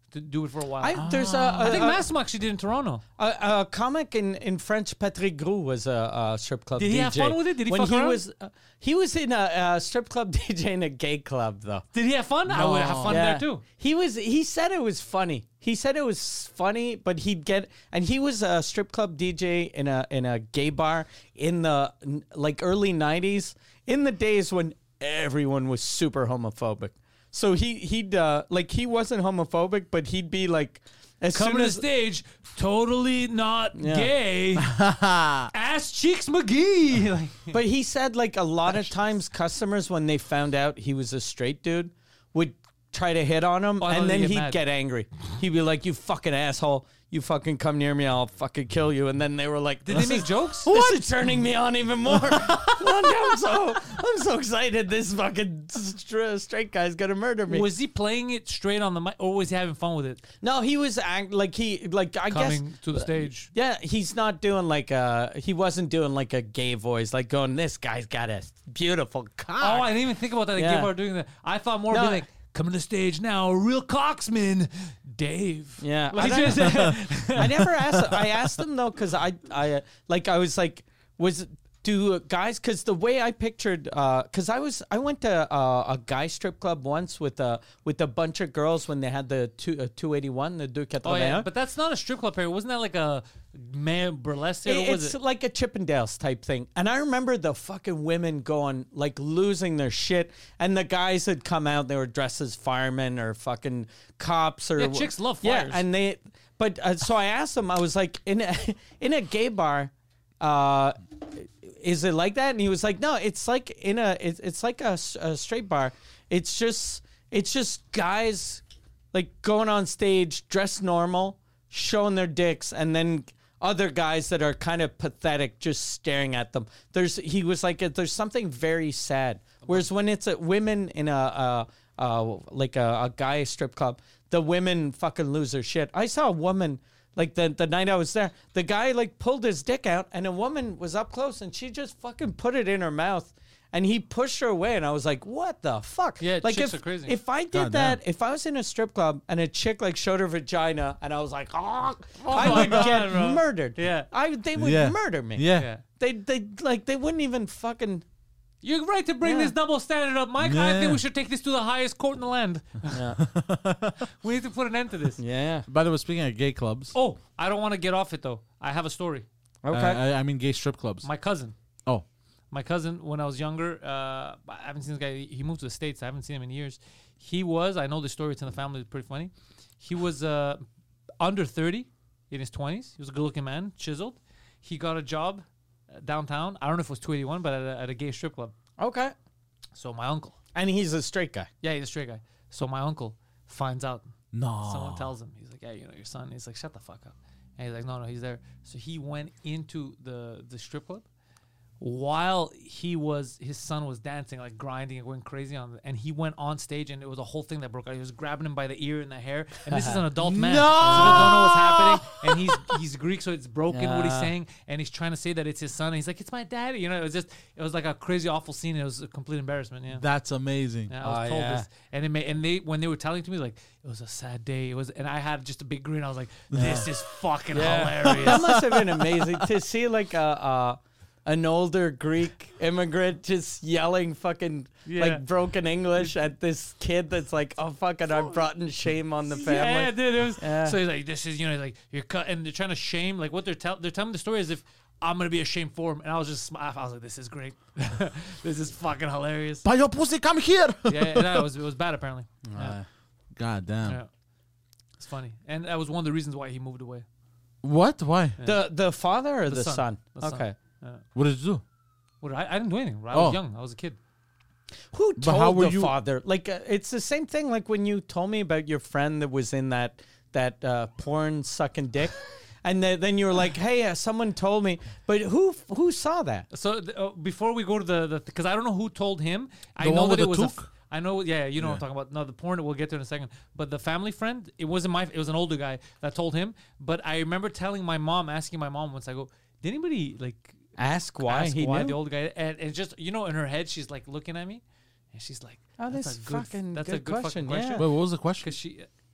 to do it for a while. There's I think a, Massimo actually did in Toronto. a comic in French. Patrick Gros was a strip club. Did DJ. he have fun with it? Did he when fuck he around? was he was in a strip club DJ in a gay club though. Did he have fun? I would have fun there too. He said it was funny. He said it was funny, but he was a strip club DJ in a gay bar in the like early 90s, in the days when everyone was super homophobic. So he wasn't homophobic, but he'd be like, as Coming soon to as stage, totally not gay. Ass cheeks McGee. Like, but he said like a lot of times customers, when they found out he was a straight dude, would try to hit on him, I thought and then they'd get he'd mad. get angry. He'd be like, "You fucking asshole! You fucking come near me, I'll fucking kill you." And then they were like, did they make jokes? This is turning me on even more. I'm so excited. This fucking straight guy's gonna murder me. Was he playing it straight on the mic, or was he having fun with it? No, he was I guess Coming to the stage. Yeah, he's not doing he wasn't doing like a gay voice, like going, "This guy's got a beautiful cock." Oh, I didn't even think about that. Like, Yeah. gay bar doing that. I thought more No, of like, coming to stage now, a real cocksman, Dave. Yeah, Like, I just- I never asked. I asked them though, because I was like, do guys? Because the way I pictured, because I went to a guy strip club once with a bunch of girls when they had the 281, the 281. Oh yeah, but that's not a strip club area. Wasn't that like a man burlesque? Or was It's it? like a Chippendales type thing. And I remember the fucking women going, like, losing their shit. And the guys had come out, they were dressed as firemen or fucking cops or... Yeah, chicks love Yeah, fires. and they... But, so I asked them, I was like, in a gay bar, is it like that? And he was like, no, it's like it's like a straight bar. It's just guys, like, going on stage, dressed normal, showing their dicks, and then... other guys that are kind of pathetic, just staring at them. He was like, there's something very sad. Whereas when it's women in a guy strip club, the women fucking lose their shit. I saw a woman, like the night I was there, the guy like pulled his dick out, and a woman was up close, and she just fucking put it in her mouth. And he pushed her away, and I was like, "What the fuck?" Yeah, like chicks are crazy. If I did that, if I was in a strip club and a chick like showed her vagina, and I was like, "Oh," I my would God, get bro. murdered. Yeah. They would Yeah. murder me. Yeah. Yeah. They wouldn't even fucking. You're right to bring Yeah. this double standard up, Mike. I Yeah. think we should take this to the highest court in the land. Yeah. We need to put an end to this. Yeah. By the way, speaking of gay clubs, Oh, I don't want to get off it though. I have a story. Okay. I mean gay strip clubs. My cousin. Oh, My cousin, when I was younger, I haven't seen this guy. He moved to the States. I haven't seen him in years. I know the story. It's in the family. It's pretty funny. He was under 30, in his 20s. He was a good-looking man, chiseled. He got a job downtown. I don't know if it was 281, but at a gay strip club. Okay. So my uncle. And he's a straight guy. Yeah, he's a straight guy. So my uncle finds out. no. Someone tells him. He's like, yeah, your son. He's like, shut the fuck up. And he's like, no, he's there. So he went into the strip club. While his son was dancing, like grinding and going crazy on it, and he went on stage, and it was a whole thing that broke out. He was grabbing him by the ear and the hair, and this is an adult man, so they don't know what's happening. And he's Greek, so it's broken what he's Yeah. saying, and he's trying to say that it's his son. And he's like, "It's my daddy," you know. It was like a crazy, awful scene. It was a complete embarrassment. Yeah. That's amazing. Yeah, I was Oh, told yeah. this, and when they were telling to me, like, it was a sad day. And I had just a big grin. I was like, this is fucking hilarious. That must have been amazing to see like an older Greek immigrant just yelling fucking Yeah. like broken English at this kid that's like, "Oh fucking, I've brought in shame on the family." Yeah, dude. It was, Yeah. So he's like, this is, like, you're cut, and they're trying to shame, like, what they're telling the story as if I'm gonna be ashamed for him, and I was just, I was like, this is great, this is fucking hilarious. By your pussy, come here. Yeah, it was bad apparently. Yeah, God damn. yeah. It's funny, and that was one of the reasons why he moved away. What? Why? The father or the son? The son. Okay. What did you do? What I didn't do anything. I Oh. was young. I was a kid. Who But how told were the you- father? Like, it's the same thing. Like when you told me about your friend that was in that porn sucking dick, and then you were like, "Hey, someone told me." But who saw that? So before we go to the because I don't know who told him. I The know one that with it the was. toque? I know. Yeah, you know what I'm talking about. No, the porn. We'll get to in a second. But the family friend. It wasn't It was an older guy that told him. But I remember asking my mom once. I go, did anybody like Ask why ask he why knew? the old guy? And just in her head, she's like looking at me, and she's like, Oh, "That's this a good. fucking That's good a good question, fucking question." yeah. Wait, what was the question? Because she,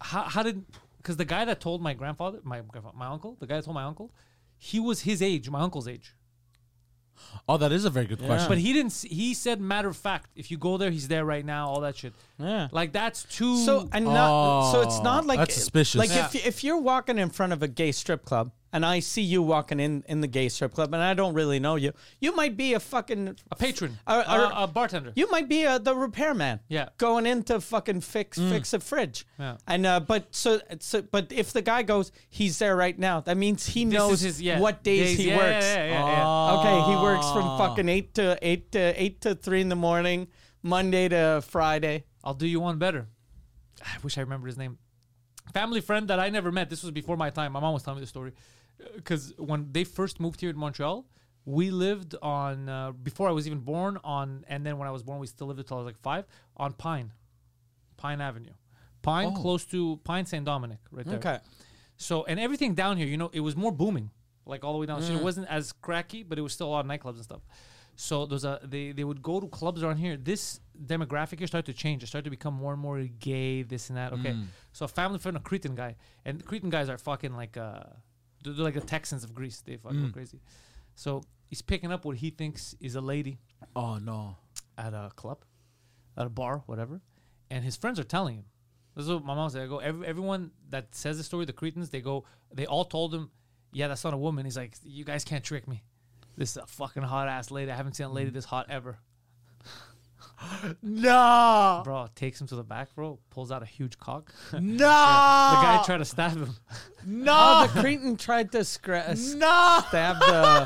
how did? Because the guy that told my uncle, the guy that told my uncle, he was his age, my uncle's age. Oh, that is a very good question. But he didn't. He said matter of fact. If you go there, he's there right now. All that shit. Yeah. Like that's too. So it's not like that's suspicious. Like Yeah. if you're walking in front of a gay strip club and I see you walking in the gay strip club and I don't really know you, you might be a fucking a patron, or a bartender. You might be the repairman. Yeah. Going in to fucking fix a fridge. Yeah. And but if the guy goes, he's there right now, that means he knows what days he works. Yeah. Okay, he works from fucking 8 to 3 in the morning, Monday to Friday. I'll do you one better. I wish I remembered his name. Family friend that I never met. This was before my time. My mom was telling me the story. Because when they first moved here in Montreal, we lived on, before I was even born on, and then when I was born, we still lived until I was like 5, on Pine Avenue. Close to Pine St. Dominic, right there. Okay. So, and everything down here, it was more booming, like all the way down the street. It wasn't as cracky, but it was still a lot of nightclubs and stuff. So they would go to clubs around here. This demographic here started to change. It started to become more and more gay, this and that. Okay. So a family friend, a Cretan guy, and the Cretan guys are fucking like, they're like the Texans of Greece. They fucking go crazy. So he's picking up what he thinks is a lady. Oh no! At a club, at a bar, whatever, and his friends are telling him. This is what my mom said. I go, everyone that says the story, the Cretans, they all told him, yeah, that's not a woman. He's like, you guys can't trick me. This is a fucking hot ass lady. I haven't seen a lady this hot ever. No, bro, takes him to the back, bro. Pulls out a huge cock. no. The guy tried to stab him. No, Oh, the Cretan tried to stab the.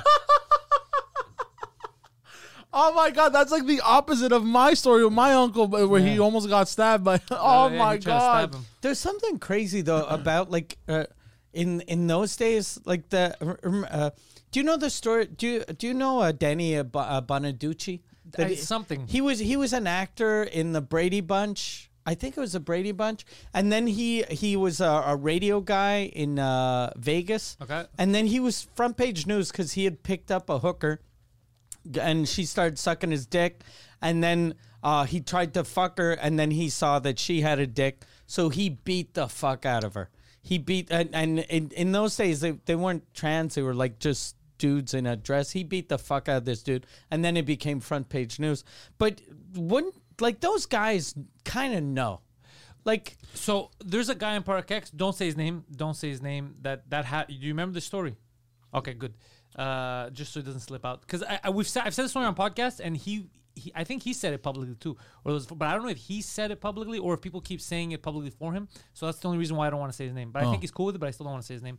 Oh my god, that's like the opposite of my story with my uncle, where he almost got stabbed by. Oh Yeah, my he tried to stab god! him. There's something crazy though about like in those days, like do you know the story? Do you know Danny Bonaducci? Something. He was an actor in the Brady Bunch. I think it was the Brady Bunch, and then he was a radio guy in Vegas. Okay. And then he was front page news because he had picked up a hooker, and she started sucking his dick, and then he tried to fuck her, and then he saw that she had a dick, so he beat the fuck out of her. He beat, and in those days they weren't trans; they were like just dudes in a dress. He beat the fuck out of this dude, and then it became front page news. But wouldn't like those guys kind of know, like So there's a guy in Park X. Don't say his name. Do you remember the story? Okay, good. Just so it doesn't slip out, because I've said the story on podcast, and he I think he said it publicly too, but I don't know if he said it publicly or if people keep saying it publicly for him. So that's the only reason why I don't want to say his name. But I think he's cool with it, but I still don't want to say his name.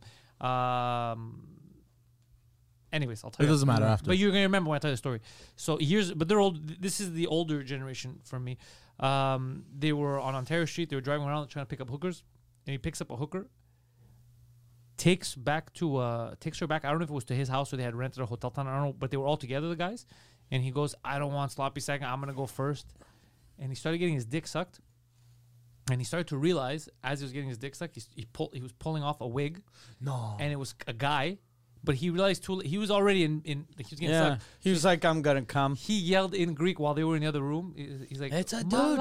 Anyways, I'll tell you. It doesn't matter after. But you're gonna remember when I tell you the story. So but they're old. This is the older generation for me. They were on Ontario Street. They were driving around trying to pick up hookers, and he picks up a hooker. Takes her back. I don't know if it was to his house or they had rented a hotel town. I don't know, but they were all together, the guys. And he goes, "I don't want sloppy second. I'm gonna go first." And he started getting his dick sucked. And he started to realize, as he was getting his dick sucked, he was pulling off a wig. No. And it was a guy. But he realized he was already in he was getting sucked. he was like, "I'm gonna come." He yelled in Greek while they were in the other room. He's like, "It's a dude."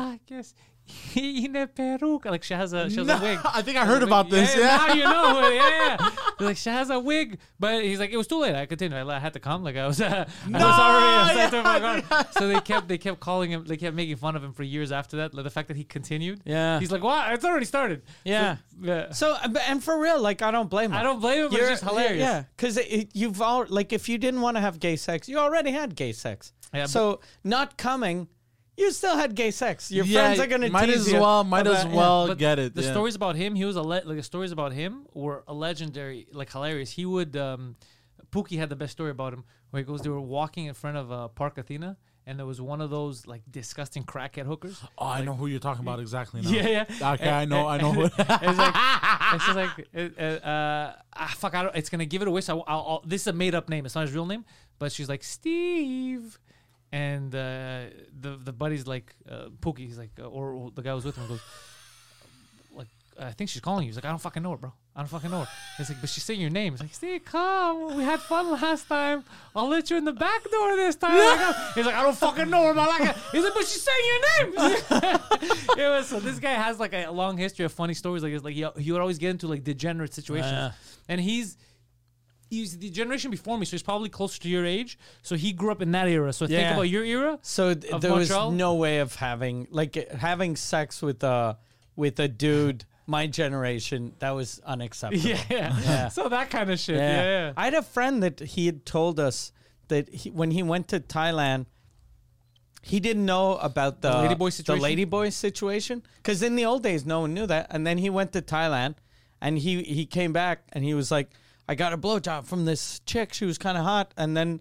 Like she has a wig. I think I heard about this. Yeah. Now you know. Yeah. Like she has a wig, but he's like, it was too late. I continued. I had to come. Like I was already. So they kept calling him. They kept making fun of him for years after that. Like the fact that he continued. Yeah. He's like, what? It's already started. Yeah. So and for real, like I don't blame him. I don't blame him. But it's just hilarious. Yeah, because you've all like if you didn't want to have gay sex, you already had gay sex. Yeah, so not coming. You still had gay sex. Your friends are gonna might tease as you well But get it. The stories about him, he was the stories about him were a legendary, like hilarious. He would Pookie had the best story about him where he goes, they were walking in front of Park Athena, and there was one of those like disgusting crackhead hookers. Oh, I know who you're talking about exactly now. Yeah. Okay, I know who. It's just like fuck. It's gonna give it away. So this is a made up name. It's not his real name. But she's like Steve. And the buddy's like Pookie, he's like, or the guy who was with him goes, like, I think she's calling you. He's like, I don't fucking know her, bro. I don't fucking know her. He's like, but she's saying your name. He's like, see, come. We had fun last time. I'll let you in the back door this time. He's like, I don't fucking know her, Malaka. He's like, but she's saying your name. So this guy has like a long history of funny stories. Like, it's like he would always get into like degenerate situations. And he's the generation before me, so he's probably closer to your age. So he grew up in that era. So think about your era. So there Montreal. was no way of having sex with a dude. My generation, that was unacceptable. Yeah. So that kind of shit. Yeah. I had a friend that he had told us that when he went to Thailand, he didn't know about the ladyboy situation. Because in the old days, no one knew that. And then he went to Thailand, and he came back, and he was like, I got a blowjob from this chick. She was kind of hot. And then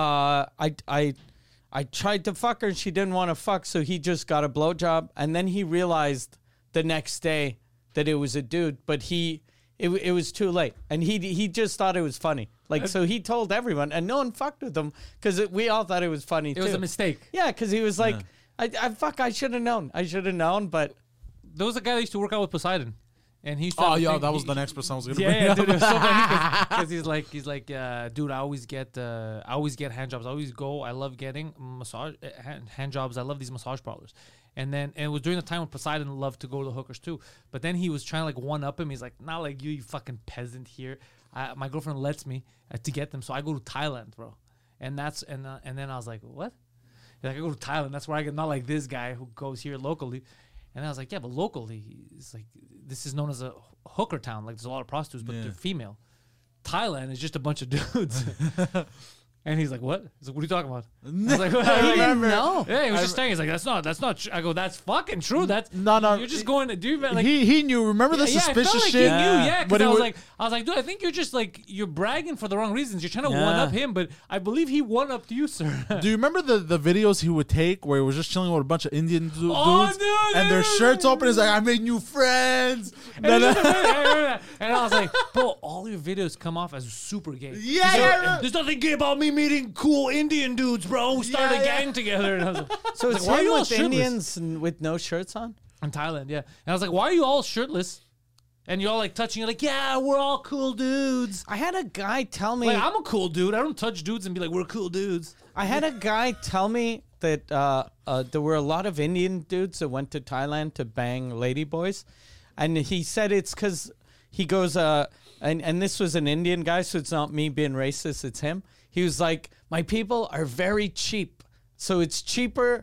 I tried to fuck her, and she didn't want to fuck, so he just got a blowjob. And then he realized the next day that it was a dude, but it was too late, and he just thought it was funny. Like, so he told everyone, and no one fucked with him because we all thought it was funny. It was a mistake. Yeah, because he was like, I should have known. But there was a guy that used to work out with Poseidon, and he. That was the next person I was gonna bring Yeah, up. dude, it was so funny because he's like, dude, I always get hand jobs. I always go. I love getting hand jobs. I love these massage parlors. And it was during the time when Poseidon loved to go to the hookers too. But then he was trying to like one up him. He's like, not like you fucking peasant here. My girlfriend lets me to get them, so I go to Thailand, bro. And then I was like, what? He's like, I go to Thailand. That's where I get, not like this guy who goes here locally. And I was like, yeah, but locally, it's like this is known as a hooker town. Like there's a lot of prostitutes, but they're female. Thailand is just a bunch of dudes. And he's like, what? He's like, what are you talking about? I was like, I remember. No. Yeah, he was just saying, he's like, that's not true. I go, that's fucking true. That's no. You're just going to do like he knew. Remember the suspicious I felt like shit? He knew, yeah. Because I was like, dude, I think you're just like you're bragging for the wrong reasons. You're trying to one up him, but I believe he one upped you, sir. Do you remember the videos he would take where he was just chilling with a bunch of Indian dudes dude, and their shirts open? He's like, I made new friends. And I was like, bro, all your videos come off as super gay. Yeah. There's nothing gay about me meeting cool Indian dudes, bro, who started a gang together. And I was like, so it's why are him you all with shirtless? Indians with no shirts on? In Thailand, yeah. And I was like, why are you all shirtless? And you're all like touching, you're like, yeah, we're all cool dudes. I had a guy tell me. Like, I'm a cool dude. I don't touch dudes and be like, we're cool dudes. I had a guy tell me that there were a lot of Indian dudes that went to Thailand to bang ladyboys. And he said it's because he goes, and this was an Indian guy, so it's not me being racist, it's him. He was like, my people are very cheap. So it's cheaper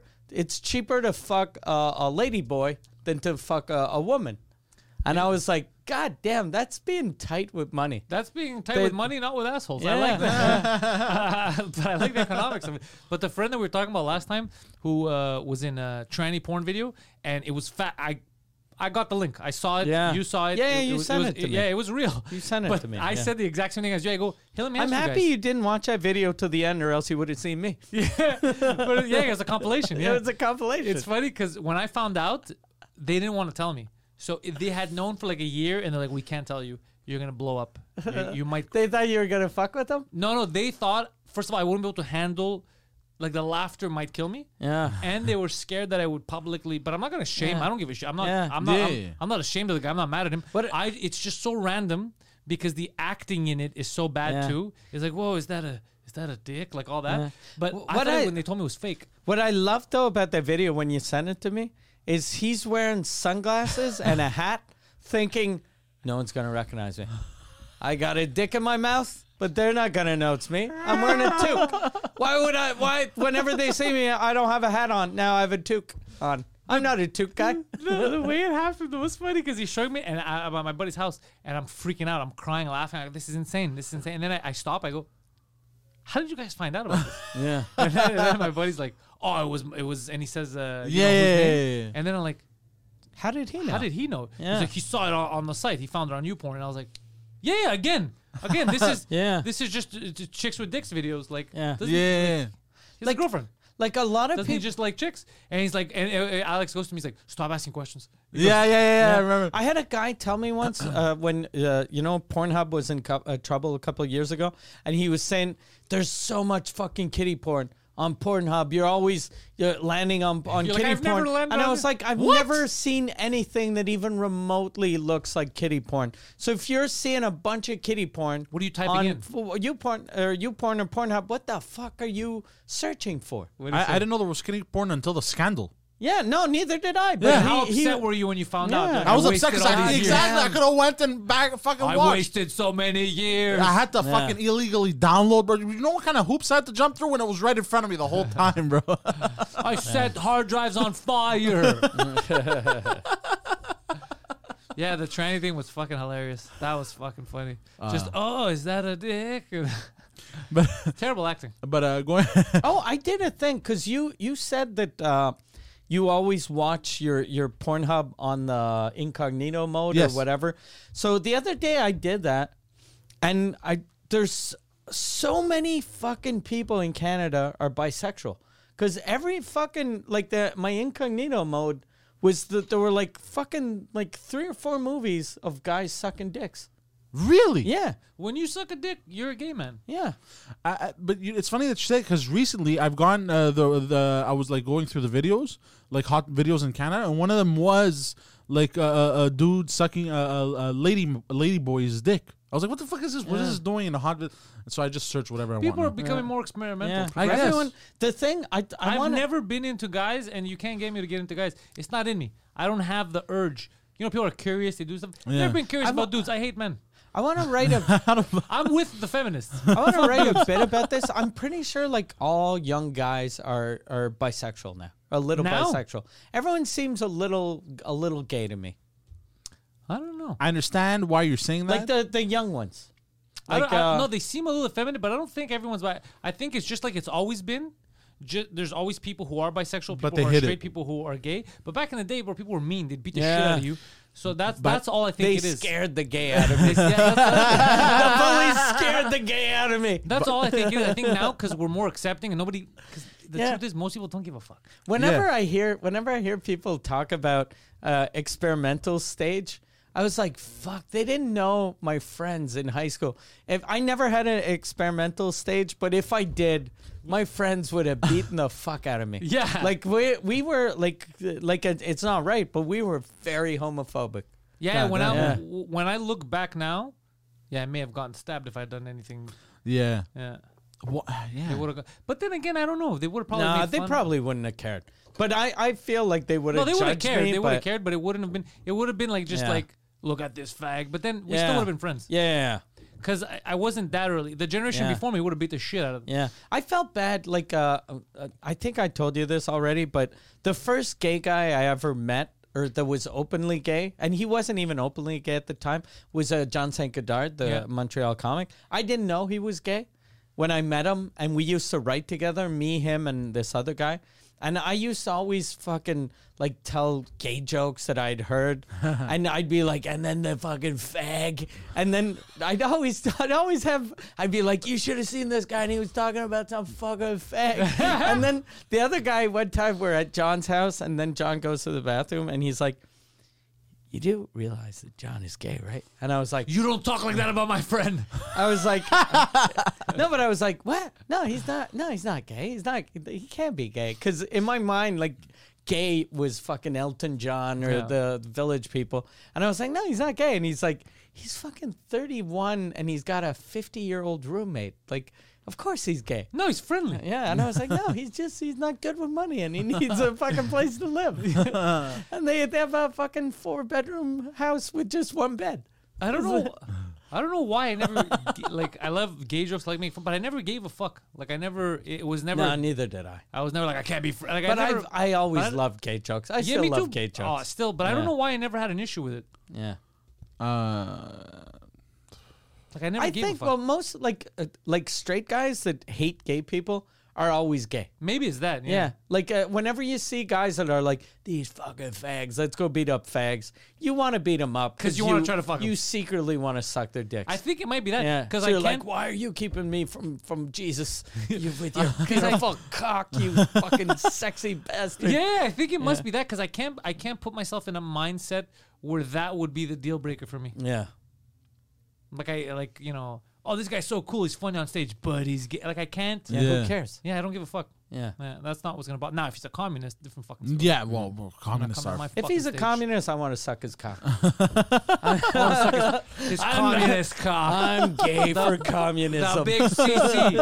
to fuck a ladyboy than to fuck a woman. And I was like, God damn, that's being tight with money. That's being tight with money, not with assholes. Yeah. I like that. But I like the economics of it. But the friend that we were talking about last time who was in a tranny porn video, and it was fat. I got the link. I saw it. Yeah. You saw it. Yeah, you sent it to me. Yeah, it was real. You sent it to me. I said the exact same thing as you. I go, hey, let me ask I'm you happy guys. you didn't watch that video to the end, or else you would have seen me. Yeah, but it was a compilation. Yeah, it was a compilation. It's funny because when I found out, they didn't want to tell me. So they had known for like a year, and they're like, we can't tell you. You're going to blow up. You might. They thought you were going to fuck with them? No. They thought, first of all, I wouldn't be able to handle, like the laughter might kill me. Yeah. And they were scared that I would publicly, but I'm not going to shame. I don't give a shit. I'm not ashamed of the guy. I'm not mad at him. But it's just so random because the acting in it is so bad too. It's like, whoa, is that a dick? Like all that. Yeah. But I thought when they told me it was fake. What I love though about that video when you sent it to me is he's wearing sunglasses and a hat thinking, no one's going to recognize me. I got a dick in my mouth, but they're not going to know it's me. I'm wearing a toque. Why, whenever they see me, I don't have a hat on. Now I have a toque on. I'm not a toque guy. The way it happened was funny because he showed me and about my buddy's house, and I'm freaking out. I'm crying, laughing. I'm like, this is insane. And then I stop. I go, how did you guys find out about this? Yeah. And then my buddy's like, oh, it was, and he says, yeah. And then I'm like, how did he know? How did he know? Yeah. He's like, he saw it on the site. He found it on YouPorn, and I was like, yeah, again, this is this is just chicks with dicks videos. Like, yeah, he's like girlfriend. Like a lot of people he just like chicks, and he's like, and Alex goes to me, he's like, stop asking questions. Yeah. I remember. I had a guy tell me once when Pornhub was in trouble a couple of years ago, and he was saying there's so much fucking kiddie porn. on Pornhub. You're landing on You're like, kitty "I've never porn." landed And I on was it." like, I've What? never seen anything that even remotely looks like kitty porn. So if you're seeing a bunch of kitty porn, What are you typing on in? YouPorn or Pornhub, what the fuck are you searching for? What do you say? I didn't know there was kitty porn until the scandal. Yeah, no, neither did I. But How he- upset were you when you found out? Yeah. That I was wasted upset because all I these years? exactly I could have went and back fucking I watched. wasted so many years. I had to fucking illegally download, bro. You know what kind of hoops I had to jump through when it was right in front of me the whole time, bro. I set hard drives on fire. Yeah, the tranny thing was fucking hilarious. That was fucking funny. Just, is that a dick? But Terrible acting. going. Oh, I did a thing because you said that you always watch your Pornhub on the incognito mode Yes. or whatever. So the other day I did that, and there's so many fucking people in Canada are bisexual because every fucking my incognito mode was that there were like fucking like 3 or 4 movies of guys sucking dicks. Really? Yeah, When you suck a dick, you're a gay man. yeah. It's funny that you say because recently I've gone I was like going through the videos, like hot videos in Canada, and one of them was like a dude sucking a lady boy's dick. I was like, what the fuck is this? What is this doing in a hot video? So I just searched whatever I People are want. becoming more experimental. Yeah, I guess. everyone. The thing I I've want never been into guys, and you can't get me to get into guys. It's not in me. I don't have the urge. You know, people are curious. They do stuff. I've Yeah. never been curious about dudes. I hate men. I want to write a. I'm with the feminists. I want to write a bit about this. I'm pretty sure like all young guys are bisexual now. A little Now? bisexual. Everyone seems a little gay to me. I don't know. I understand why you're saying that. Like the young ones. Like no, they seem a little effeminate, but I don't think everyone's bi. I think it's just like it's always been. There's always people who are bisexual, people But they who are hid straight, it. people who are gay. But back in the day, where people were mean, they'd beat the Yeah. shit out of you. So that's all I think They it is. scared the gay out of me. Yeah, that's, The police scared the gay out of me. that's all I think it is. I think now because we're more accepting and nobody. Because the Yeah. truth is, most people don't give a fuck. Whenever I hear people talk about experimental stage, I was like, fuck, they didn't know my friends in high school. If I never had an experimental stage, but if I did, my friends would have beaten the fuck out of me. Yeah. Like we were like it's not right, but we were very homophobic. Yeah, Yeah. when I look back now, yeah, I may have gotten stabbed if I'd done anything. yeah. Yeah, Yeah. they would have. But then again, I don't know. They would have probably. Nah, made they fun. probably wouldn't have cared. But I feel like they would No, have they would have judged cared. me. They would have but- cared, but it wouldn't have been. It would have been like just Yeah. like, look at this fag. But then we Yeah. still would have been friends. Yeah. Because I wasn't that early. The generation Yeah. before me would have beat the shit out of them. Yeah, I felt bad. Like, I think I told you this already, but the first gay guy I ever met, or that was openly gay, and he wasn't even openly gay at the time, was John St. Godard, the Yeah. Montreal comic. I didn't know he was gay when I met him, and we used to write together, me, him, and this other guy. And I used to always fucking like tell gay jokes that I'd heard, and I'd be like, and then the fucking fag, and then I'd be like, you should have seen this guy, and he was talking about some fucking fag, and then the other guy one time we're at John's house, and then John goes to the bathroom, and he's like, you do realize that John is gay, right? And I was like, You don't talk like that about my friend. I was like, no, but I was like, what? No, he's not. No, he's not gay. He's not. He can't be gay. Because in my mind, like, gay was fucking Elton John or Yeah. the Village People. And I was like, no, he's not gay. And he's like, he's fucking 31 and he's got a 50-year-old roommate. Like, of course he's gay. No, he's friendly. Yeah, and I was like, no, he's not good with money, and he needs a fucking place to live. And they have a fucking 4-bedroom house with just one bed. I don't know. I don't know why I never like. I love gay jokes, like making fun, but I never gave a fuck. Like I never. It was never. No, neither did I. I was never like I can't be. Like, But I never. I always but I- loved gay jokes. I Yeah, still me love too. gay Oh, jokes. still, but I don't Yeah. know why I never had an issue with it. Yeah. Like I never I gave think a fuck. well, most like straight guys that hate gay people are always gay. Maybe it's that. Yeah. Like whenever you see guys that are like these fucking fags, let's go beat up fags. You want to beat them up 'Cause you wanna try to fuck 'em. You secretly want to suck their dicks. I think it might be that. Yeah, Because so I you're can't. like, why are you keeping me from Jesus? You with your beautiful cock, you fucking sexy bastard. Yeah, I think it must be that because I can't put myself in a mindset where that would be the deal breaker for me. Yeah. Like oh, this guy's so cool, he's funny on stage, but he's gay. Like I can't. Yeah. Yeah. Who cares? Yeah, I don't give a fuck. Yeah. That's not what's gonna bother. Now, if he's a communist, different fucking story. Yeah, well, communists coming on are. my If fucking he's a stage. communist, I want to suck his cock. His communist cock. I'm gay for The communism. big CC.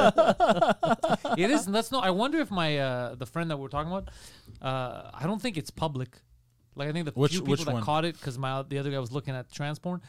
It is. That's not. I wonder if my the friend that we're talking about. I don't think it's public. Like I think the few people that one? caught it because the other guy was looking at trans porn.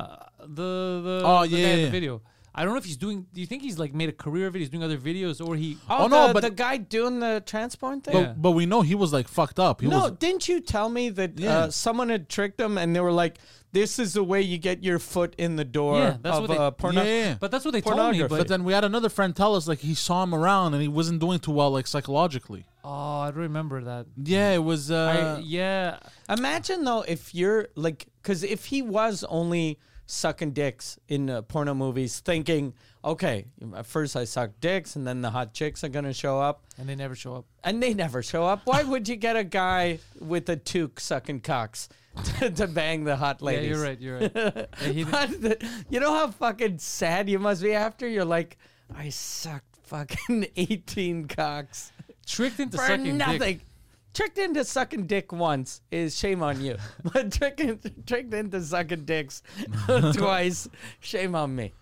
The Oh, the guy yeah, in the yeah. video. I don't know if he's doing. Do you think he's like made a career of it? He's doing other videos, or he? Oh, no, the, but- the guy doing the transport thing? Yeah. But we know he was like fucked up. He No, was. didn't you tell me that Yeah. someone had tricked him and they were like, this is the way you get your foot in the door Yeah, that's of what they- porno? Yeah. But that's what they told me. Pornography. But then we had another friend tell us like he saw him around and he wasn't doing too well like psychologically. Oh, I don't remember that. Yeah, it was. Yeah. Imagine, though, if you're like, because if he was only sucking dicks in porno movies, thinking, okay, at first I suck dicks and then the hot chicks are going to show up. And they never show up. And they never show up. Why would you get a guy with a toque sucking cocks to bang the hot ladies? Yeah, you're right. You're right. Yeah, he- But you know how fucking sad you must be after? You're like, I sucked fucking 18 cocks tricked into for sucking nothing. dick. Tricked into sucking dick once is shame on you. But tricked into sucking dicks twice, shame on me.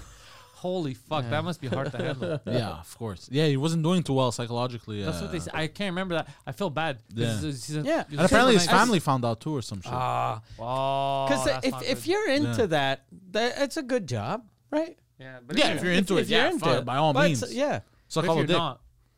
Holy fuck, that must be hard to handle. yeah, of course. Yeah, he wasn't doing too well psychologically. That's what they say. I can't remember that. I feel bad. Yeah. Yeah. And apparently his family found out too or some shit. Oh, Because that's not if good. you're into Yeah. that, it's a good job, right? Yeah, but Yeah, if you're into it, you're yeah, into fine, it. by all But means. yeah. So if call you're a dick. not,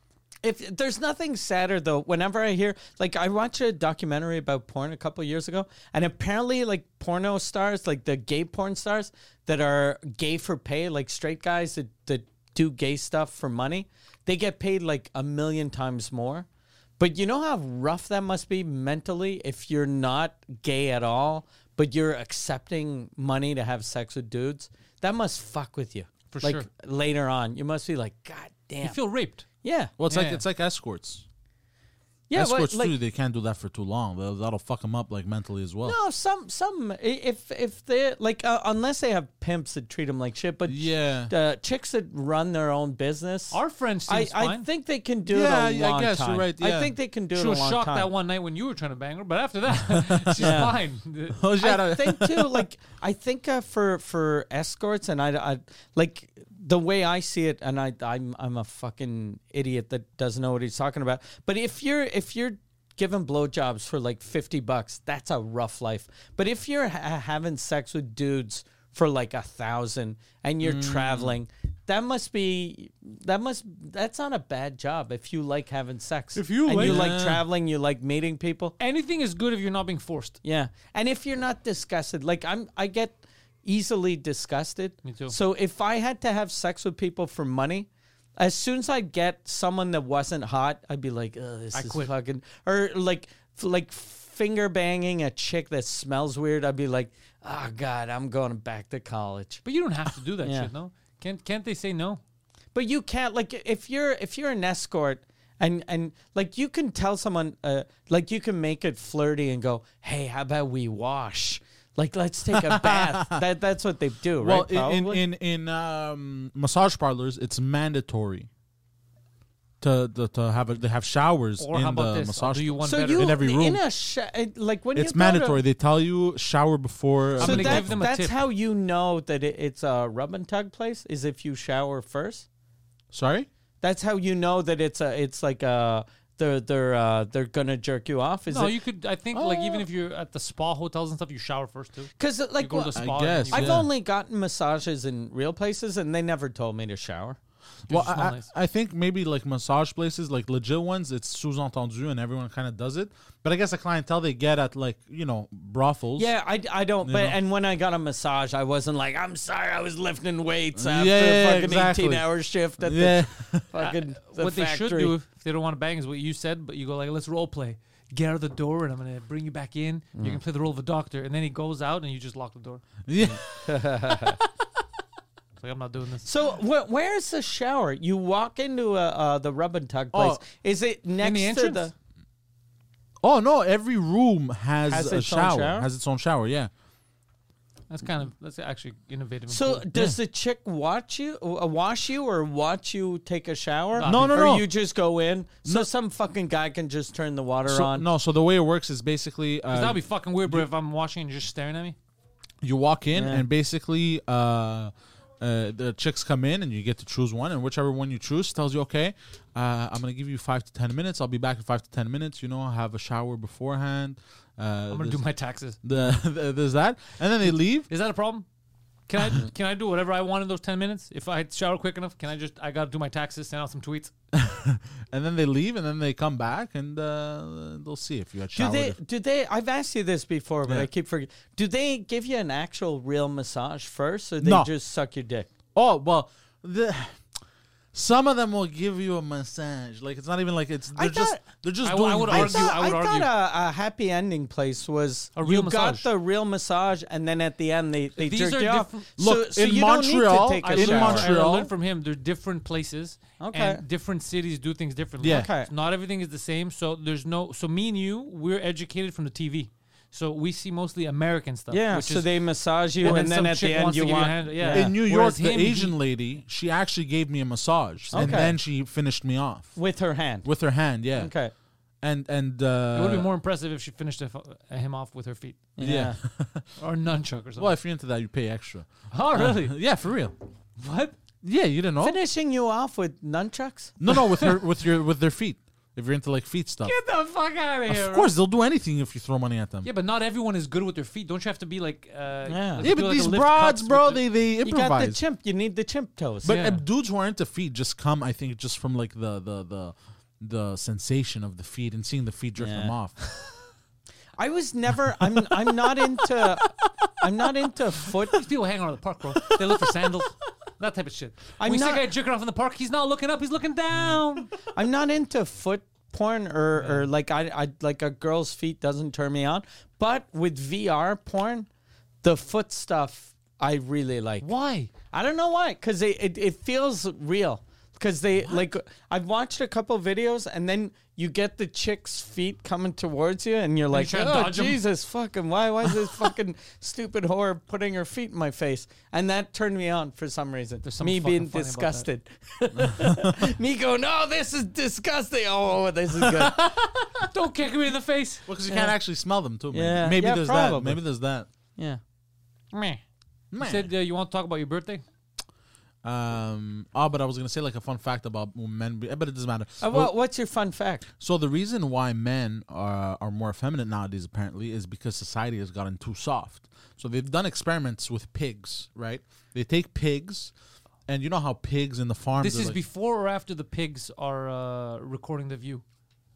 If there's nothing sadder though, whenever I hear like I watched a documentary about porn a couple years ago, and apparently like porno stars, like the gay porn stars that are gay for pay, like straight guys that do gay stuff for money, they get paid like 1 million times more. But you know how rough that must be mentally if you're not gay at all, but you're accepting money to have sex with dudes? That must fuck with you. For like sure. later on, you must be like, God damn. you feel raped. yeah. Well, it's Yeah. like escorts. Yeah, but, Escorts like, too, they can't do that for too long. That'll fuck them up like mentally as well. No, some if they like unless they have pimps that treat them like shit, but Yeah. chicks that run their own business, Our friend seems I fine. think they can do Yeah, it a I long guess you're time. right, I yeah. think they can do She it a was long shocked time. that one night when you were trying to bang her, but after that, she's Yeah. fine. Oh, I think too, like I think for escorts, and I like the way I see it, and I'm a fucking idiot that doesn't know what he's talking about. But if you're giving blowjobs for like $50, that's a rough life. But if you're having sex with dudes for like 1,000 and you're traveling, that's not a bad job if you like having sex. If you and like- you like Yeah. traveling, you like meeting people. Anything is good if you're not being forced. Yeah. And if you're not disgusted, like I get easily disgusted. Me too. So if I had to have sex with people for money, as soon as I'd get someone that wasn't hot, I'd be like, oh, this I is quit. fucking, or like finger banging a chick that smells weird. I'd be like, oh God, I'm going back to college. But you don't have to do that Yeah. shit, no? Can't they say no? But you can't, like, if you're an escort and like you can tell someone, like you can make it flirty and go, hey, how about we wash? Like, let's take a bath. That's what they do, right? Well, Probably? in massage parlors, it's mandatory to they have showers Or in how about the this? I'll massage. do you one so better. you in every room. in a like when It's you go to- mandatory. They tell you shower before. I'm So gonna give them a that's tip. how you know that it's a rub and tug place is if you shower first. Sorry. That's how you know that it's like they're gonna jerk you off. Is No, it? you could. I think like even if you're at the spa hotels and stuff, you shower first too. Because You like go to the I spa. guess, and you I've yeah. only gotten massages in real places, and they never told me to shower. Well, smell I, nice. I think maybe like massage places, like legit ones, it's sous-entendu and everyone kind of does it. But I guess the clientele they get at like, brothels. Yeah, I don't. You But know? and when I got a massage, I wasn't like, I'm sorry, I was lifting weights after Yeah, a fucking exactly. 18-hour shift at Yeah. the fucking the what they should factory. do if they don't want to bang is what you said, but you go like, let's role play. Get out of the door, and I'm gonna bring you back in. You can play the role of a doctor, and then he goes out, and you just lock the door. Yeah. It's like I'm not doing this. So where's the shower? You walk into the rub and tug place. Oh, Is it next to entrance? the? Oh no! Every room has, Has a its own shower. shower? Has its own shower. Yeah. That's actually innovative. And So cool. does the chick wash you or watch you take a shower? No, Or you just go in? So some fucking guy can just turn the water on? No, so the way it works is basically 'Cause that'd be fucking weird, bro. If I'm washing and you're just staring at me. you walk in Yeah. and basically the chicks come in and you get to choose one, and whichever one you choose tells you, okay, I'm gonna give you 5 to 10 minutes. I'll be back in 5 to 10 minutes. Have a shower beforehand. I'm gonna do my taxes. There's that, and then they leave. Is that a problem? Can I do whatever I want in those 10 minutes? If I shower quick enough, I gotta do my taxes, send out some tweets. And then they leave, and then they come back, and they'll see if you had showered. Do they? I've asked you this before, but Yeah. I keep forgetting. Do they give you an actual real massage first, or they No. just suck your dick? Oh well, some of them will give you a massage. Like it's not even like it's. They're just I doing. would this. argue- I argue. thought a happy ending place was A real you got massage. the real massage, and then at the end they These jerk are you off. different- Look, so in you Montreal- don't need to take a in shower. Montreal- I learned from him. There's different places, Okay. and different cities do things differently. Yeah. Okay. So not everything is the same. So so me and you, we're educated from the TV, so we see mostly American stuff. Yeah, which so is, they massage you, and then some at the chick end wants to you give want. a hand. Yeah. In New York, Whereas the him, Asian lady, she actually gave me a massage, and Okay. then she finished me off with her hand. with her hand. Yeah. Okay. And it would be more impressive if she finished him off with her feet Yeah. or a nunchuck or something. well, if you're into that, you pay extra. Oh, really? Yeah, for real. What? Yeah, you didn't know? Finishing you off with nunchucks? No, with their feet. If you're into like feet stuff, Get the fuck out of here! of course they'll do anything if you throw money at them. Yeah, but not everyone is good with their feet. Don't you have to be like? Yeah. like Yeah, do but like a these lift broads, cuts bro, with the- they You got the improvise. chimp. You need the chimp toes. But Yeah. dudes who are into feet just come, I think, just from like the sensation of the feet and seeing the feet drift Yeah. them off. I was never. I'm not into. I'm not into foot. These people hang around the park, bro. They look for sandals. That type of shit. I'm When you see a not- guy jerking off in the park, he's not looking up, he's looking down. I'm not into foot porn or like I like a girl's feet doesn't turn me on. But with VR porn, the foot stuff I really like. Why? I don't know why, because it feels real. Because they like I've watched a couple videos and then you get the chick's feet coming towards you and you're like, try to oh dodge 'em." Jesus fucking why is this fucking stupid whore putting her feet in my face? And that turned me on for some reason. There's something Me being fucking funny about disgusted. Me going, no, this is disgusting. Oh, this is good. Don't kick me in the face. Well, because you can't actually smell them too. Yeah. Maybe Yeah, there's probably. that. Maybe there's that. Yeah. Meh. You Man. said you want to talk about your birthday? But I was gonna say like a fun fact about men, but it doesn't matter. What's your fun fact? So the reason why men are more effeminate nowadays apparently is because society has gotten too soft. So they've done experiments with pigs, right? They take pigs, and you know how pigs in the farms. This are is like, before or after the pigs are recording The View?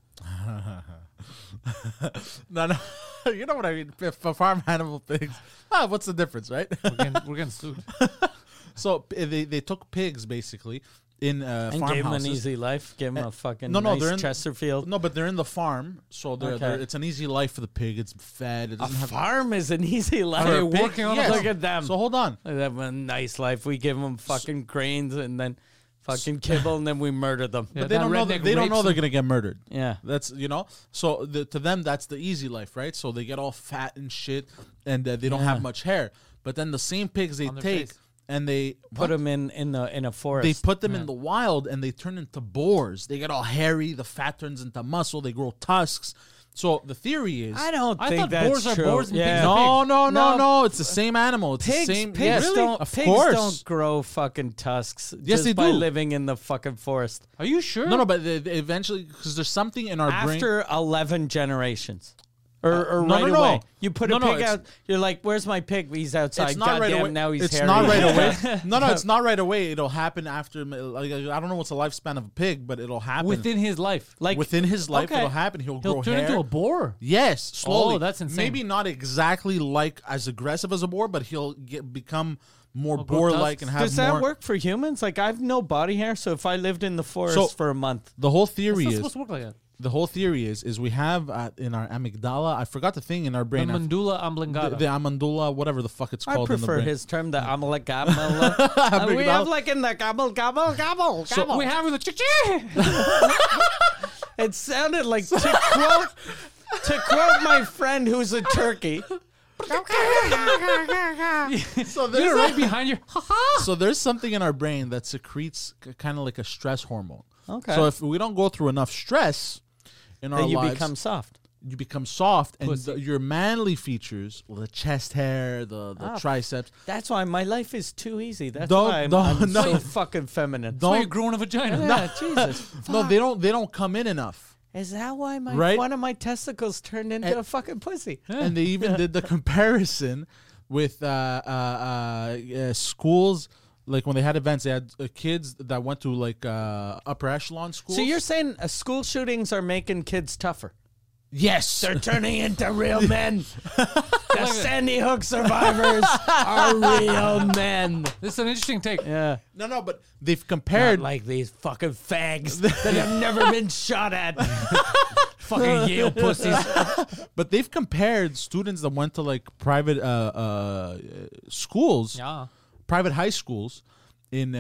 no, you know what I mean. For farm animal pigs, what's the difference, right? We're getting sued. So they took pigs basically in And gave him an farmhouses. easy life. Give him a fucking no, nice they're in- Chesterfield. No, but they're in the farm, so Okay. it's an easy life for the pig. It's fed. It A doesn't have farm is an easy life. they pig? working on Yes. Look at them. So hold on. They have a nice life. We give them fucking grains and then fucking kibble and then we murder them. Yeah, But they that don't know. redneck They don't know rapes they're them. gonna get murdered. Yeah. That's So to them, that's the easy life, right? So they get all fat and shit, and they don't have much hair. But then the same pigs they On their take face. and they Put them in a forest. They put them in the wild and they turn into boars. They get all hairy. The fat turns into muscle. They grow tusks. So the theory is I don't I think thought that's boars are true. boars and pigs yeah. are no, No. no. It's the same animal. It's Pigs, the same. pigs, yes, don't, of pigs course. don't grow fucking tusks Yes, just they by do. living in the fucking forest. Are you sure? No, but they eventually, because there's something in our brain. After 11 generations. Or no, right no, no. away. You put No, a no, pig it's- out. You're like, where's my pig? He's outside. It's not right Goddamn, away. now he's It's hairy. not right away. No, it's not right away. It'll happen after. Like, I don't know what's the lifespan of a pig, but it'll happen Within his life. Like within his life. okay. It'll happen. He'll He'll grow turn hair. into a boar. Yes, slowly. Oh, that's insane. Maybe not exactly like as aggressive as a boar, but he'll become more grow boar-like tusks. and have Does more. that work for humans? Like, I have no body hair, so if I lived in the forest So- for a month, The whole It's theory not is supposed to work like that. the whole theory is we have in our amygdala. I forgot the thing in our The brain. medulla oblongata. the amandula, whatever the fuck it's I called. in the prefer brain. his term, the amalgamala. We have like in the gobble, gobble, gobble, gobble. we have the chichi. It sounded like to quote my friend who's a turkey. So You're there's right behind your. so there's something in our brain that secretes kind of like a stress hormone. Okay. So if we don't go through enough stress in our Then you lives, become soft. you become soft, and Pussy. your manly features, the chest hair, the triceps. That's why my life is too easy. That's Don't- why I'm don't- so no. fucking feminine. That's why you're growing a vagina. Yeah, Jesus. No, they don't come in enough. Is that why Right? one of my testicles turned into a fucking pussy? And they even did the comparison with schools. Like when they had events, they had kids that went to like upper echelon schools. So you're saying school shootings are making kids tougher? yes, They're turning into real men. The Sandy Hook survivors are real men. This is an interesting take. Yeah. no, but they've Not compared. like these fucking fags that have never been shot at. Fucking Yale pussies. But they've compared students that went to like private schools, Yeah. private high schools in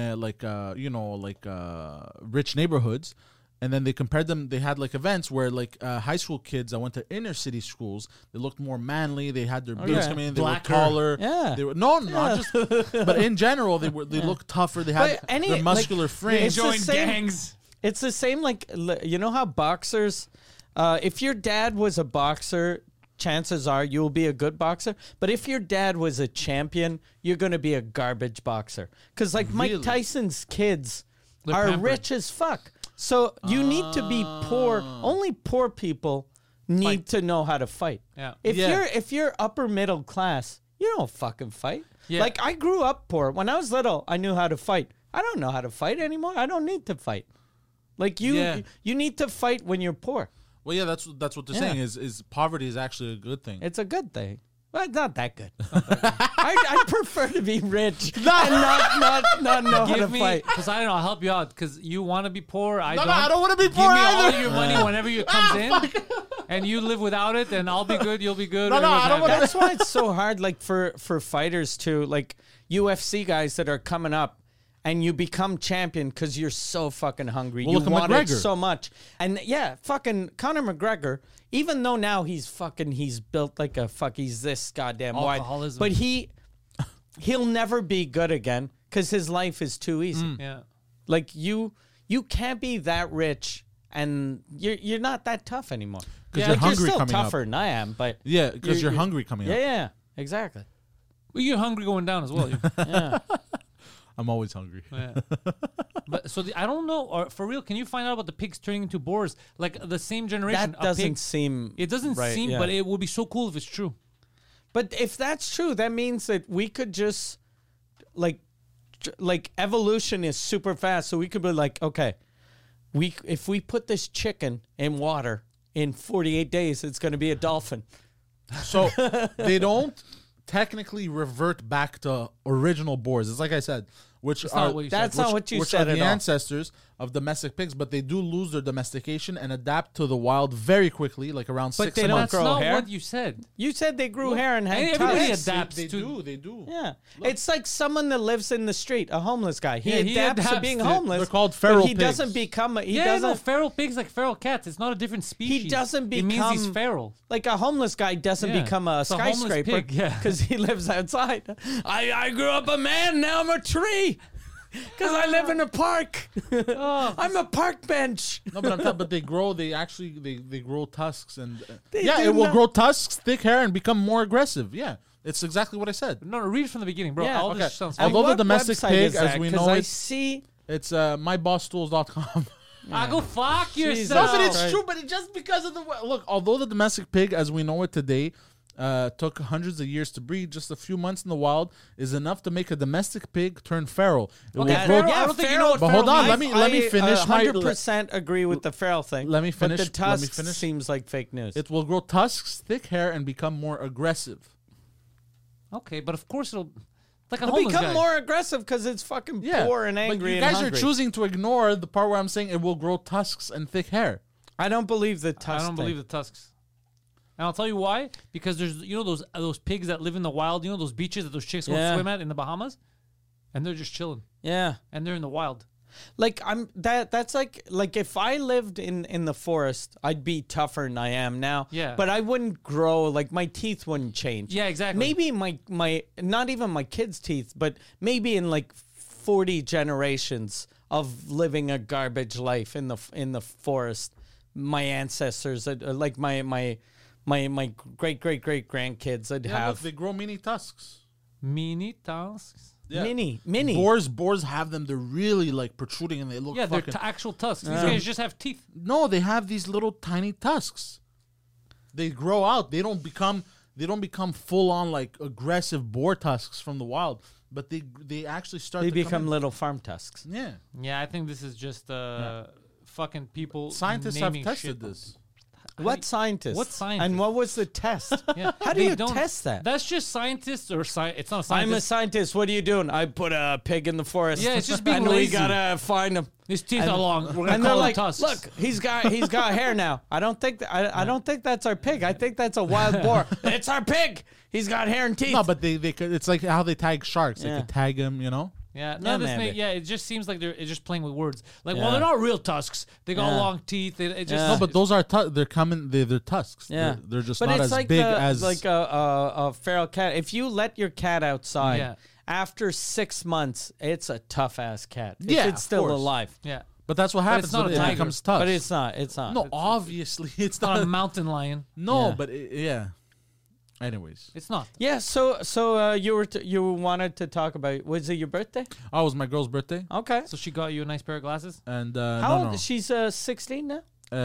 rich neighborhoods, and then they compared them. They had like events where like high school kids that went to inner city schools, they looked more manly. They had their beards coming in. They Blacker. were taller. Yeah. They were not just. But in general, they looked tougher. They had But any- their muscular like, frame. it's the Join same- gangs. It's the same, like, you know how boxers, if your dad was a boxer, chances are you'll be a good boxer. But if your dad was a champion, you're going to be a garbage boxer. Because, like, Mike Really? Tyson's kids They're are pampered. rich as fuck. So you need to be poor. Only poor people need to know how to fight. Yeah. If you're upper middle class, you don't fucking fight. Yeah. Like, I grew up poor. When I was little, I knew how to fight. I don't know how to fight anymore. I don't need to fight. Like Yeah. you need to fight when you're poor. Well, yeah, that's what they're Yeah. saying is poverty is actually a good thing. It's a good thing. Well, it's not that good. I prefer to be rich and not know how to Give me, fight. because I don't know, I'll help you out. Because you want to be poor. I don't. I don't want to be Give me poor all either. your money whenever it comes in, and you live without it, and I'll be good. You'll be good. No, I everyone's don't wanna- happy. That's why it's so hard, like for fighters too, like UFC guys that are coming up, and you become champion because you're so fucking hungry. Well, You look at want it McGregor. so much, and yeah, fucking Conor McGregor. Even though now he's built like a he's this goddamn wide, Alcoholism. but he'll never be good again because his life is too easy. Yeah. Like you can't be that rich and you're not that tough anymore. 'Cause Like, you're hungry still coming up. tougher than I am, but Yeah, because you're hungry coming yeah, up. yeah, exactly. Well, you're hungry going down as well. Yeah. I'm always hungry. Yeah. But so I don't know, or for real, can you find out about the pigs turning into boars? Like the same generation. That a doesn't pig- seem. It doesn't right, seem, yeah. but it would be so cool if it's true. But if that's true, that means that we could just like evolution is super fast. So we could be like, okay, if we put this chicken in water in 48 days, it's going to be a dolphin. So they don't technically revert back to original boars. It's like I said, which That's are not what you said. That's not what you which said are at the all. ancestors of domestic pigs, but they do lose their domestication and adapt to the wild very quickly, like around But 6 they don't months. That's grow not hair? what you said. You said they grew hair and had everybody tusks. adapts They to. do. Yeah, it's like someone that lives in the street, a homeless guy. He Yeah, he adapts to adapts being to- homeless. They're called but feral he pigs. doesn't become. He Yeah, doesn't no, feral pigs like feral cats. It's not a different species. doesn't It means he's become- feral. like a homeless guy doesn't Yeah. become a It's a homeless skyscraper pig, yeah. because he lives outside. I grew up a man, now I'm a tree because I live in a park. Oh, I'm a park bench. No, but they grow. They actually they grow tusks and They yeah, do it will not- grow tusks, thick hair, and become more aggressive. Yeah, it's exactly what I said. no, read it from the beginning, bro. Yeah. All Okay. this sounds And fake. Although the what domestic website pig, is as that? we 'Cause know I it- see. It's mybossstools.com. Go fuck Jesus. yourself. No, but it's true. But it's just because of the look. Although the domestic pig, as we know it today, took hundreds of years to breed, just a few months in the wild is enough to make a domestic pig turn feral. It will Okay, grow- feral, I don't think you know what But hold feral on, means. let me finish my. 100% agree with the feral thing. Let me finish- But the let me tusk finish. seems like fake news. It will grow tusks, thick hair, and become more aggressive. Okay, but of course it'll like a It'll homeless become guy. more aggressive because it's fucking Yeah, poor and but angry you and guys hungry. are choosing to ignore the part where I'm saying it will grow tusks and thick hair. I don't believe the tusk I don't believe the tusks. And I'll tell you why. Because there's those pigs that live in the wild. You know those beaches that those chicks go Yeah. swim at in the Bahamas, and they're just chilling. Yeah. And they're in the wild. Like that's like if I lived in the forest, I'd be tougher than I am now. Yeah. But I wouldn't grow, like my teeth wouldn't change. Yeah, exactly. Maybe my not even my kids' teeth, but maybe in like 40 generations of living a garbage life in the forest, my ancestors, like my great grandkids, I'd Yeah, have look, they grow mini tusks. Mini tasks. Yeah. mini. Boars have them. They're really like protruding, and they look. Yeah, they're fucking, actual tusks. These guys just have teeth. no, they have these little tiny tusks. They grow out. They don't become full on like aggressive boar tusks from the wild, but they actually start. They to come become in. little farm tusks. Yeah. Yeah, I think this is just fucking people. Scientists have naming tested shit. this. What scientists? What scientist? And what was the test? Yeah. How do They you don't- test that? That's just scientists or it's not a I'm a scientist. scientist. What are you doing? I put a pig in the forest. Yeah, it's just being and lazy. we gotta find him. His teeth And- are long. We're gonna And they're call like, them tusks. look, he's got hair now. I don't think I don't think that's our pig. I think that's a wild boar. It's our pig. He's got hair and teeth. No, but they could. It's like how they tag sharks. They Yeah. could tag them. You know. Yeah, Yeah, no, maybe. it just seems like they're just playing with words. Like, Yeah. well, they're not real tusks. They got Yeah. long teeth. It just Yeah. No, but those are they're coming. They're tusks. yeah, They're just but not it's as like big the, as like a feral cat. If you let your cat outside, Yeah. after 6 months, it's a tough ass cat. If Yeah, it's of still course. alive. yeah, But that's what happens. it's not when a it tiger. becomes tough. But it's not. It's not. no, obviously it's it's not a not. mountain lion. No, Yeah. but yeah. Anyways, It's not. Yeah. So you wanted to talk about? Was it your birthday? oh, it was my girl's birthday, Okay. So she got you a nice pair of glasses. and How no, old? no, She's 16 now.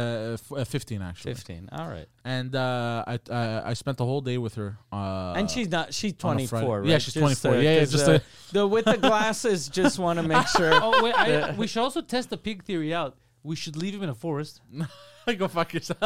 15 actually. 15. All right. And I spent the whole day with her. And she's not. She's on a 24. Friday. Right? Yeah, she's 24. Yeah, 'cause, just the with the glasses. Just want to make sure. Oh wait, we should also test the pig theory out. We should leave him in a forest. go fuck yourself,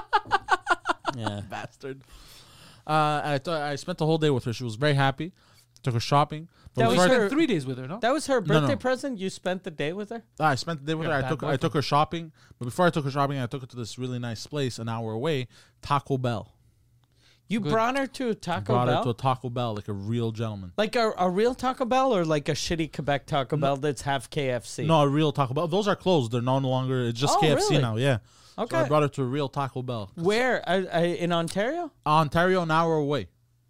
Yeah. bastard. And I spent the whole day with her. She was very happy. Took her shopping. But That We was before I- her- spent 3 days with her, no? That was her No, birthday no. present. You spent the day with her. I spent the day with You're her. a I bad took boyfriend. her shopping. But before I took her shopping, I took her to this really nice place an hour away, Taco Bell. You Good. brought her to a Taco Brought Bell. her to a Taco Bell like a real gentleman. Like a real Taco Bell or like a shitty Quebec Taco Bell that's half KFC? No, a real Taco Bell. Those are closed. They're no longer. It's just Oh, KFC really? now. Yeah. Okay. So I brought her to a real Taco Bell. Where? In Ontario? Ontario, an hour away.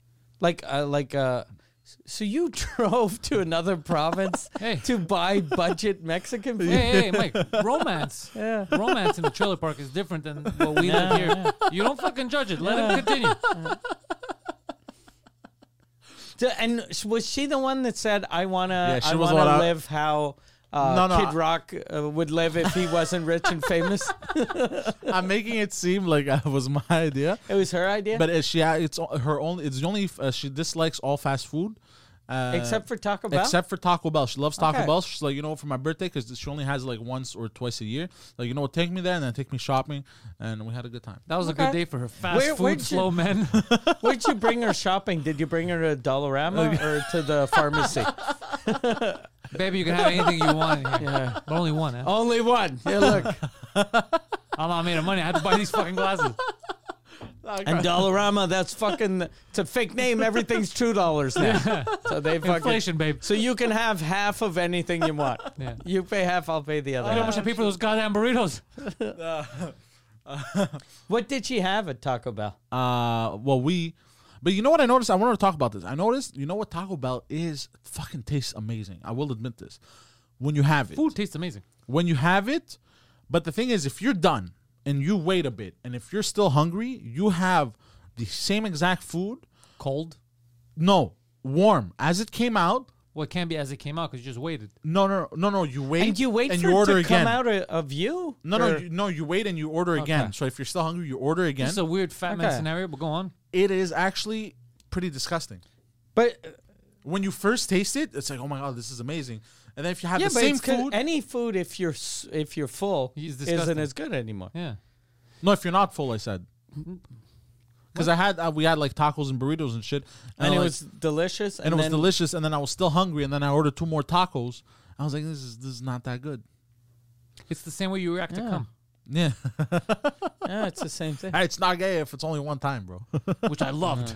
So you drove to another province Hey. to buy budget Mexican food? Hey, Mike, romance. Yeah. Romance in the trailer park is different than what we live here. You don't fucking judge it. Let him continue. And was she the one that said, "I wanna, she I was wanna what I- live how No, Kid Rock would live if he wasn't rich and famous"? I'm making it seem like it was my idea, It was her idea, but it's her only. It's the only. She dislikes all fast food, except for Taco Bell. Except for Taco Bell. She loves Taco Okay. Bell. She's like, for my birthday, because she only has it like once or twice a year. Like, what, take me there and then take me shopping. And we had a good time. That was a Okay. good day for her. Fast Where'd food, you- slow men. Where'd you bring her shopping? Did you bring her to Dollarama or to the pharmacy? Baby, you can have anything you want in here. Yeah. But only one, huh? Only one. Yeah, look. I'm not made of money. I had to buy these fucking glasses. And Dollarama, that's fucking, it's a fake name. Everything's $2 now. So they fucking, Inflation, babe. so you can have half of anything you want. Yeah. You pay half, I'll pay the other. You know how half. much I pay for those goddamn burritos? What did she have at Taco Bell? But you know what I noticed? I wanted to talk about this. I noticed, what Taco Bell is? Fucking tastes amazing. I will admit this. When you have it. Food tastes amazing. When you have it, but the thing is, if you're done and you wait a bit, and if you're still hungry, you have the same exact food. Cold. No, warm. As it came out. Well, it can't be as it came out because you just waited. No. You wait. And you wait and for you it order to again. come out of you? No, Or- you wait and you order again. Okay. So if you're still hungry, you order again. This is a weird fat man Okay. scenario, but go on. It is actually pretty disgusting. But When you first taste it, it's like, oh my god, this is amazing. And then if you have yeah, the but same it's 'cause food, any food if you're full It's isn't disgusting. as good anymore. Yeah. no, if you're not full, I said. Because we had like tacos and burritos and shit, And it like- was delicious. and it was delicious. And then I was still hungry, and then I ordered 2 more tacos. I was like, this is not that good. It's the same way you react to Yeah. cum, Yeah, Yeah, it's the same thing. it's not gay if it's only one time, bro. which I loved.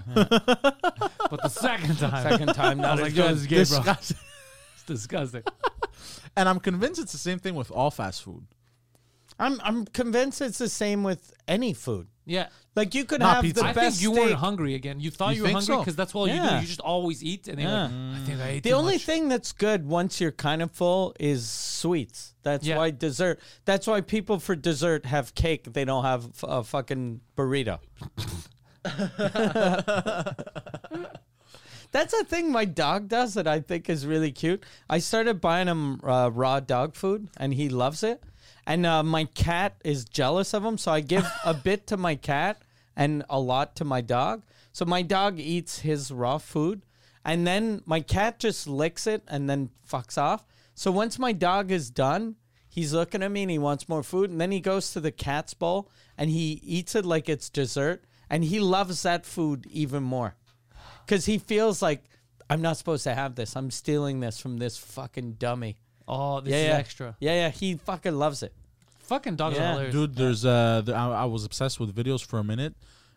But the second time, Second time, I not was as like, yo, good. this is gay, bro. Disgusting. It's disgusting. And I'm convinced it's the same thing with all fast food. I'm convinced it's the same with any food. Yeah. Like you could Not have pizza. the I best think you steak. weren't hungry again. You thought You you were think hungry so? because that's all you do. Yeah. You just always eat, and you're like, I think I ate The too only much. thing that's good once you're kind of full is sweets. That's Yeah. why dessert. That's why people for dessert have cake. They don't have a fucking burrito. That's a thing my dog does that I think is really cute. I started buying him raw dog food, and he loves it. And my cat is jealous of him, so I give a bit to my cat and a lot to my dog. So my dog eats his raw food, and then my cat just licks it and then fucks off. So once my dog is done, he's looking at me and he wants more food, and then he goes to the cat's bowl and he eats it like it's dessert, and he loves that food even more. Because he feels like, I'm not supposed to have this. I'm stealing this from this fucking dummy. Oh, this is extra. Yeah. He fucking loves it. Fucking dogs Yeah. are hilarious. Dude, there's I was obsessed with videos for a minute.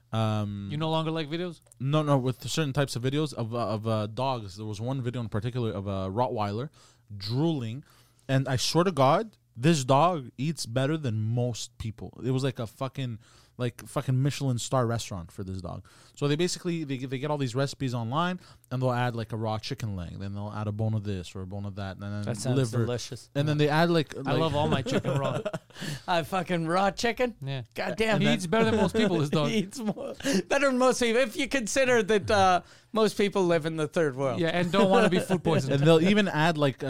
You no longer like videos? No, with certain types of videos of dogs. There was one video in particular of a Rottweiler drooling, and I swear to God, this dog eats better than most people. It was like a fucking Michelin star restaurant for this dog. So they basically they get all these recipes online, and they'll add like a raw chicken leg, then they'll add a bone of this or a bone of that, and then That sounds liver, delicious. and then they add like I love all my chicken raw. I fucking raw chicken. Yeah. God damn. He eats better than most people, this dog. He eats better than most people. If you consider that most people live in the third world. Yeah, and don't want to be food poisoned. and they'll even add like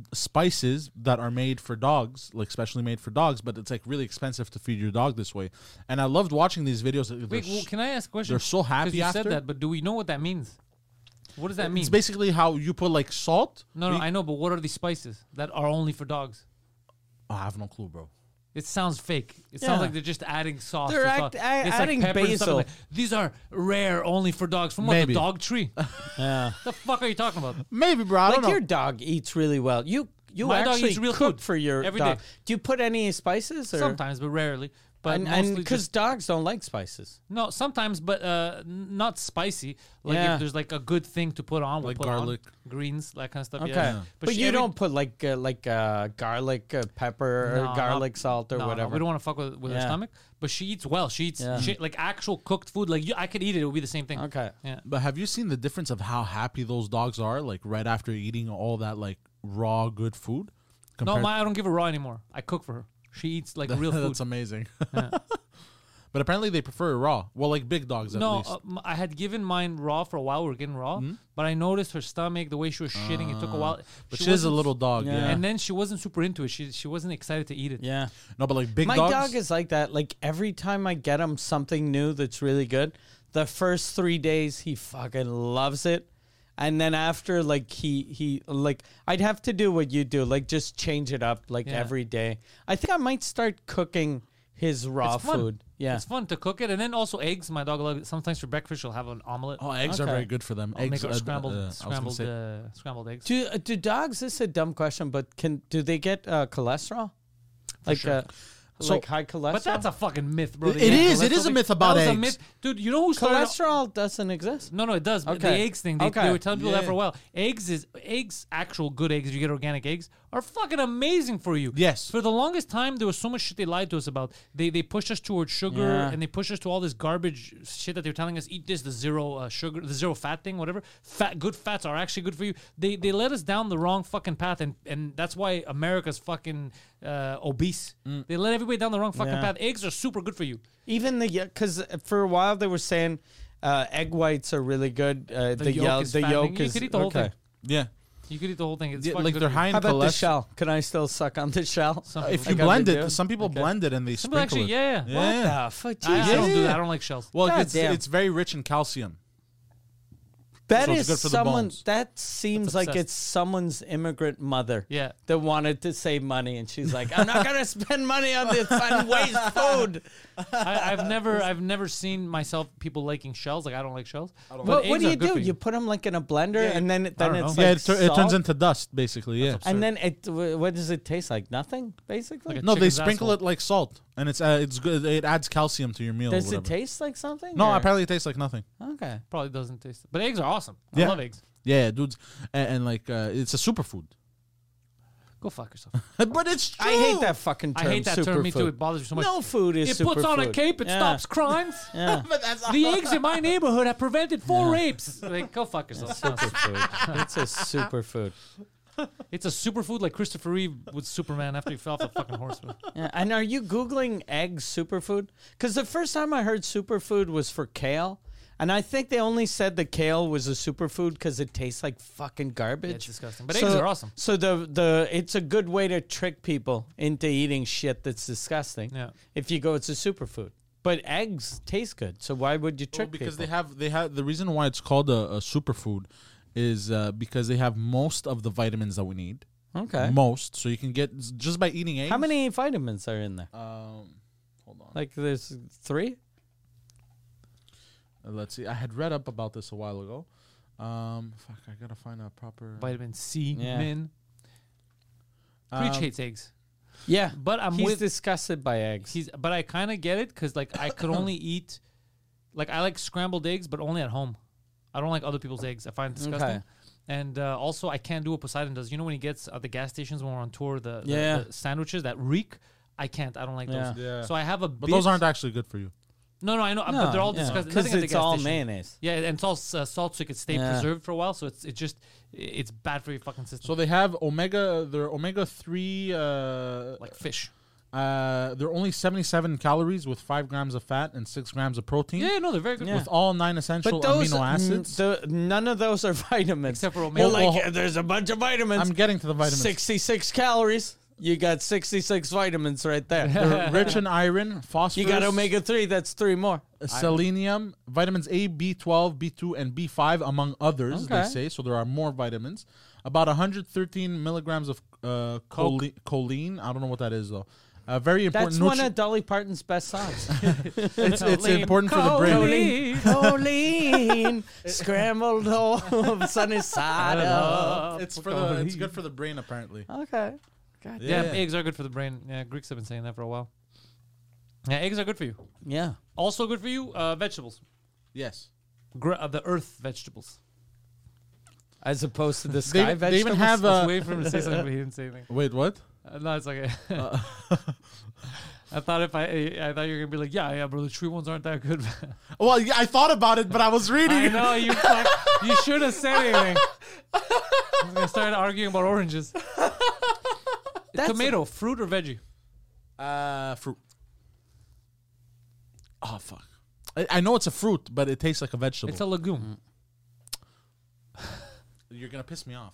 spices that are made for dogs, like specially made for dogs, but it's like really expensive to feed your dog this way. And I loved watching these videos. Wait, well, can I ask a question? they're so happy 'Cause you after. said that, but do we know what that means? What does that mean? It's basically how you put like salt. No, I know, but what are these spices that are only for dogs? Oh, I have no clue, bro. It sounds fake. It Yeah. sounds like they're just adding sauce. They're to sauce. It's adding like pepper and stuff basil. like that. These are rare, only for dogs. From what, the Maybe. dog tree? Yeah. The fuck are you talking about? Maybe, bro. I don't Like know. your dog eats really well. You My dog actually eats real cook food for your every dog. day. Do you put any spices? Or? Sometimes, but rarely. But And mostly because just dogs don't like spices. no. Sometimes, but not spicy. Like Yeah. if there's like a good thing to put on, we'll Like put on. garlic. Greens, that kind of stuff. Okay. Yeah. But she- you every- don't put like garlic, pepper, No, or garlic not- salt or no, whatever. No, we don't want to fuck with her Yeah. stomach. But she eats well. She eats Yeah. shit, like actual cooked food. Like I could eat it. It would be the same thing. Okay. Yeah. But have you seen the difference of how happy those dogs are, like right after eating all that like raw good food? No, compared- I don't give her raw anymore. I cook for her. She eats like real food. That's amazing. But apparently they prefer it raw. Well, like big dogs at No, least. I had given mine raw for a while. We were getting raw, but I noticed her stomach, the way she was shitting. It took a while. But she is a wasn't- little dog, Yeah. yeah. And then she wasn't super into it. She wasn't excited to eat it. Yeah. No, but like big My dogs. dog is like that. Like every time I get him something new that's really good, the first 3 days he fucking loves it. And then after, like he like I'd have to do what you do, like just change it up like Yeah. every day. I think I might start cooking his raw It's fun. food. Yeah. It's fun to cook it, and then also eggs. My dog loves it. Sometimes for breakfast she'll have an omelet. Oh, eggs are Okay. very good for them. I'll Eggs, make her scrambled, I was gonna say- scrambled eggs. Do dogs? This is a dumb question, but do they get cholesterol? Like sure. like high cholesterol. But that's a fucking myth, bro. It They get is. It cholesterol is a thing. myth about That was a eggs. myth. Dude, you know who started? cholesterol doesn't exist. No, it does. But the Okay. eggs thing, they Okay. were telling people that Yeah. for a while. Eggs, actual good eggs, if you get organic eggs, are fucking amazing for you. Yes. For the longest time, there was so much shit they lied to us about. They pushed us towards sugar, Yeah. and they pushed us to all this garbage shit that they were telling us, eat this, the zero sugar, the zero fat thing, whatever. Good fats are actually good for you. They led us down the wrong fucking path, and that's why America's fucking obese. They led everybody down the wrong fucking Yeah. path. Eggs are super good for you. Even because for a while they were saying egg whites are really good. The yolk is fattening. yolk You is could eat the whole thing. Yeah. You could eat the whole thing. It's Yeah, fucking like good they're for you. high in How about the cholesterol. shell? Can I still suck on the shell? Some If people you Like how blend they it, do? some people Okay. blend it and they Some people sprinkle actually, it. yeah. What the fuck? I Jesus. don't do Yeah. that. I don't like shells. Well, God it's damn. very rich in calcium. That So it's is good for the someone. bones. That seems That's like obsessed. it's someone's immigrant mother. Yeah. That wanted to save money, and she's like, "I'm not gonna spend money on this and waste food." I've never seen myself people liking shells. Like I don't like shells. But What eggs do are you good do? for You put them like in a blender, Yeah, and then I don't it's know. like Yeah, it turns salt? into dust, basically. Yeah. That's And then what does it taste like? Nothing, basically. Like a No, they chicken's sprinkle asshole. it like salt, and it's good. It adds calcium to your meal. Does or it whatever. taste like something? No, or- apparently it tastes like nothing. Okay. Probably doesn't taste it. But eggs are awesome. I Yeah. love eggs. Yeah, dudes, and like it's a superfood. Go fuck yourself. But it's true. I hate that fucking term. I hate that term. Me too. superfood. It bothers me so much. No food is It puts on a superfood. cape. It Yeah. stops crimes. Yeah. But that's The eggs in my neighborhood have prevented 4 rapes. Like, go fuck yourself. Superfood. It's a superfood. It's a superfood like Christopher Reeve with Superman after he fell off the fucking horse. Yeah. And are you Googling eggs superfood? Because the first time I heard superfood was for kale. And I think they only said the kale was a superfood because it tastes like fucking garbage. Yeah, it's disgusting. But eggs are awesome. So the it's a good way to trick people into eating shit that's disgusting. Yeah. If you go, it's a superfood. But eggs taste good. So why would you trick because people? they have the reason why it's called a superfood is because they have most of the vitamins that we need. Okay. Most, so you can get just by eating eggs. How many vitamins are in there? Hold on. Like there's 3? Let's see. I had read up about this a while ago. Fuck, I gotta find a proper. Vitamin C, Yeah. min. Preach hates eggs. Yeah. But I'm He's with disgusted by eggs. But I kind of get it because like I could only eat, like I like scrambled eggs, but only at home. I don't like other people's eggs. I find it disgusting. Okay. And also, I can't do what Poseidon does. You know when he gets at the gas stations when we're on tour, the sandwiches that reek. I can't. I don't like Yeah. those. Yeah. So I have a. But those aren't actually good for you. No, I know, but they're all disgusting. Because Nothing at the it's gas all station. mayonnaise. Yeah, and it's all salt, so it could stay preserved for a while. So it's bad for your fucking system. So they have they're omega-3. Like fish. They're only 77 calories with 5 grams of fat and 6 grams of protein. Yeah, no, they're very good. Yeah. With all 9 essential But those, amino acids. none of those are vitamins. Except for You're omega. like, there's a bunch of vitamins. I'm getting to the vitamins. 66 calories. You got 66 vitamins right there. They're rich in iron, phosphorus. You got omega-3, that's 3 more. Selenium, vitamins A, B12, B2, and B5, among others, they Okay. say. So there are more vitamins. About 113 milligrams of choline. I don't know what that is, though. Very important. That's one of Dolly Parton's best songs. it's important for the brain. Choline, scrambled over sunny side up. It's good for the brain, apparently. Okay. God. Yeah, eggs are good for the brain. Yeah, Greeks have been saying that for a while. Yeah, eggs are good for you. Yeah. Also good for you, vegetables. Yes. The earth vegetables. As opposed to the sky vegetables. They even have I was waiting for him to say something, but he didn't say anything. Wait, what? No, it's okay. I thought I thought you were gonna be like, yeah, bro, the tree ones aren't that good. Well, yeah, I thought about it, but I was reading. I know you should have said anything. I was gonna start arguing about oranges. Tomato, fruit or veggie? Fruit. Oh, fuck. I know it's a fruit, but it tastes like a vegetable. It's a legume. You're going to piss me off.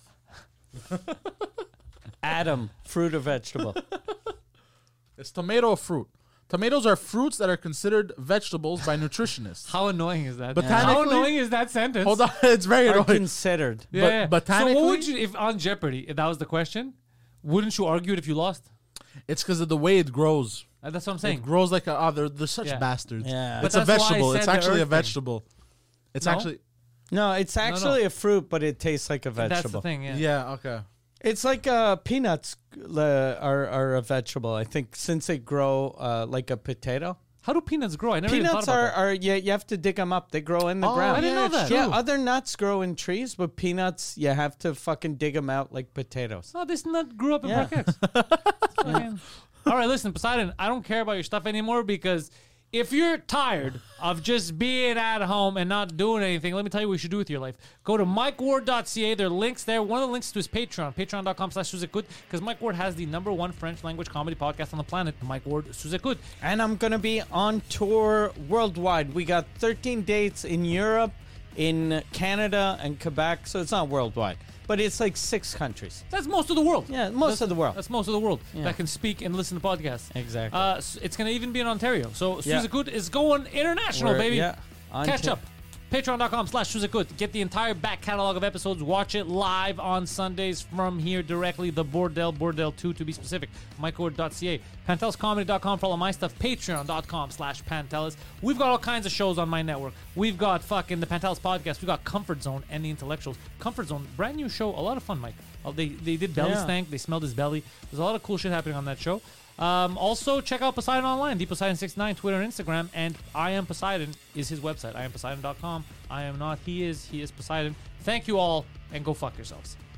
Adam, fruit or vegetable? It's tomato or fruit. Tomatoes are fruits that are considered vegetables by nutritionists. How annoying is that? Botanically- How annoying is that sentence? Hold on, it's very Are annoying. considered. Yeah. botanically- So what would you, if on Jeopardy, if that was the question, wouldn't you argue it if you lost? It's because of the way it grows. That's what I'm saying. It grows like they're such Yeah. bastards. Yeah. It's But a that's why I vegetable. said It's the actually a earth thing. vegetable. It's No? actually No, it's actually a fruit, but it tastes like a vegetable. That's the thing. Yeah. yeah. Okay. It's like peanuts are a vegetable. I think since they grow like a potato. How do peanuts grow? I never even Peanuts thought about that. are you have to dig them up. They grow in the ground. I didn't know it's that. Yeah, true. other nuts grow in trees, but peanuts you have to fucking dig them out like potatoes. Oh, this nut grew up in Yeah. Park X. Fucking- All right, listen, Poseidon, I don't care about your stuff anymore because if you're tired of just being at home and not doing anything, let me tell you what you should do with your life. Go to MikeWard.ca. There are links there. One of the links to his Patreon, patreon.com/Suzekut, because Mike Ward has the #1 French language comedy podcast on the planet, Mike Ward Suzekut. And I'm going to be on tour worldwide. We got 13 dates in Europe, in Canada, and Quebec. So it's not worldwide, but it's like 6 countries. That's most of the world. Yeah, most of the world. That's most of the world Yeah. that can speak and listen to podcasts. Exactly. It's going to even be in Ontario. So Yeah. Suzekut is going international, baby. Yeah, Catch up. Patreon.com/Suzekut. Get the entire back catalog of episodes. Watch it live on Sundays from here directly. The Bordel 2 to be specific. MikeWard.ca. PantelisComedy.com for all of my stuff. Patreon.com/Pantelis. We've got all kinds of shows on my network. We've got fucking the Pantelis podcast. We've got Comfort Zone and the Intellectuals. Comfort Zone, brand new show. A lot of fun, Mike. They did Belly Yeah. Stank. They smelled his belly. There's a lot of cool shit happening on that show. Also, check out Poseidon online, ThePoseidon69, Twitter and Instagram, and I Am Poseidon is his website, IamPoseidon.com. I am not, he is Poseidon. Thank you all, and go fuck yourselves.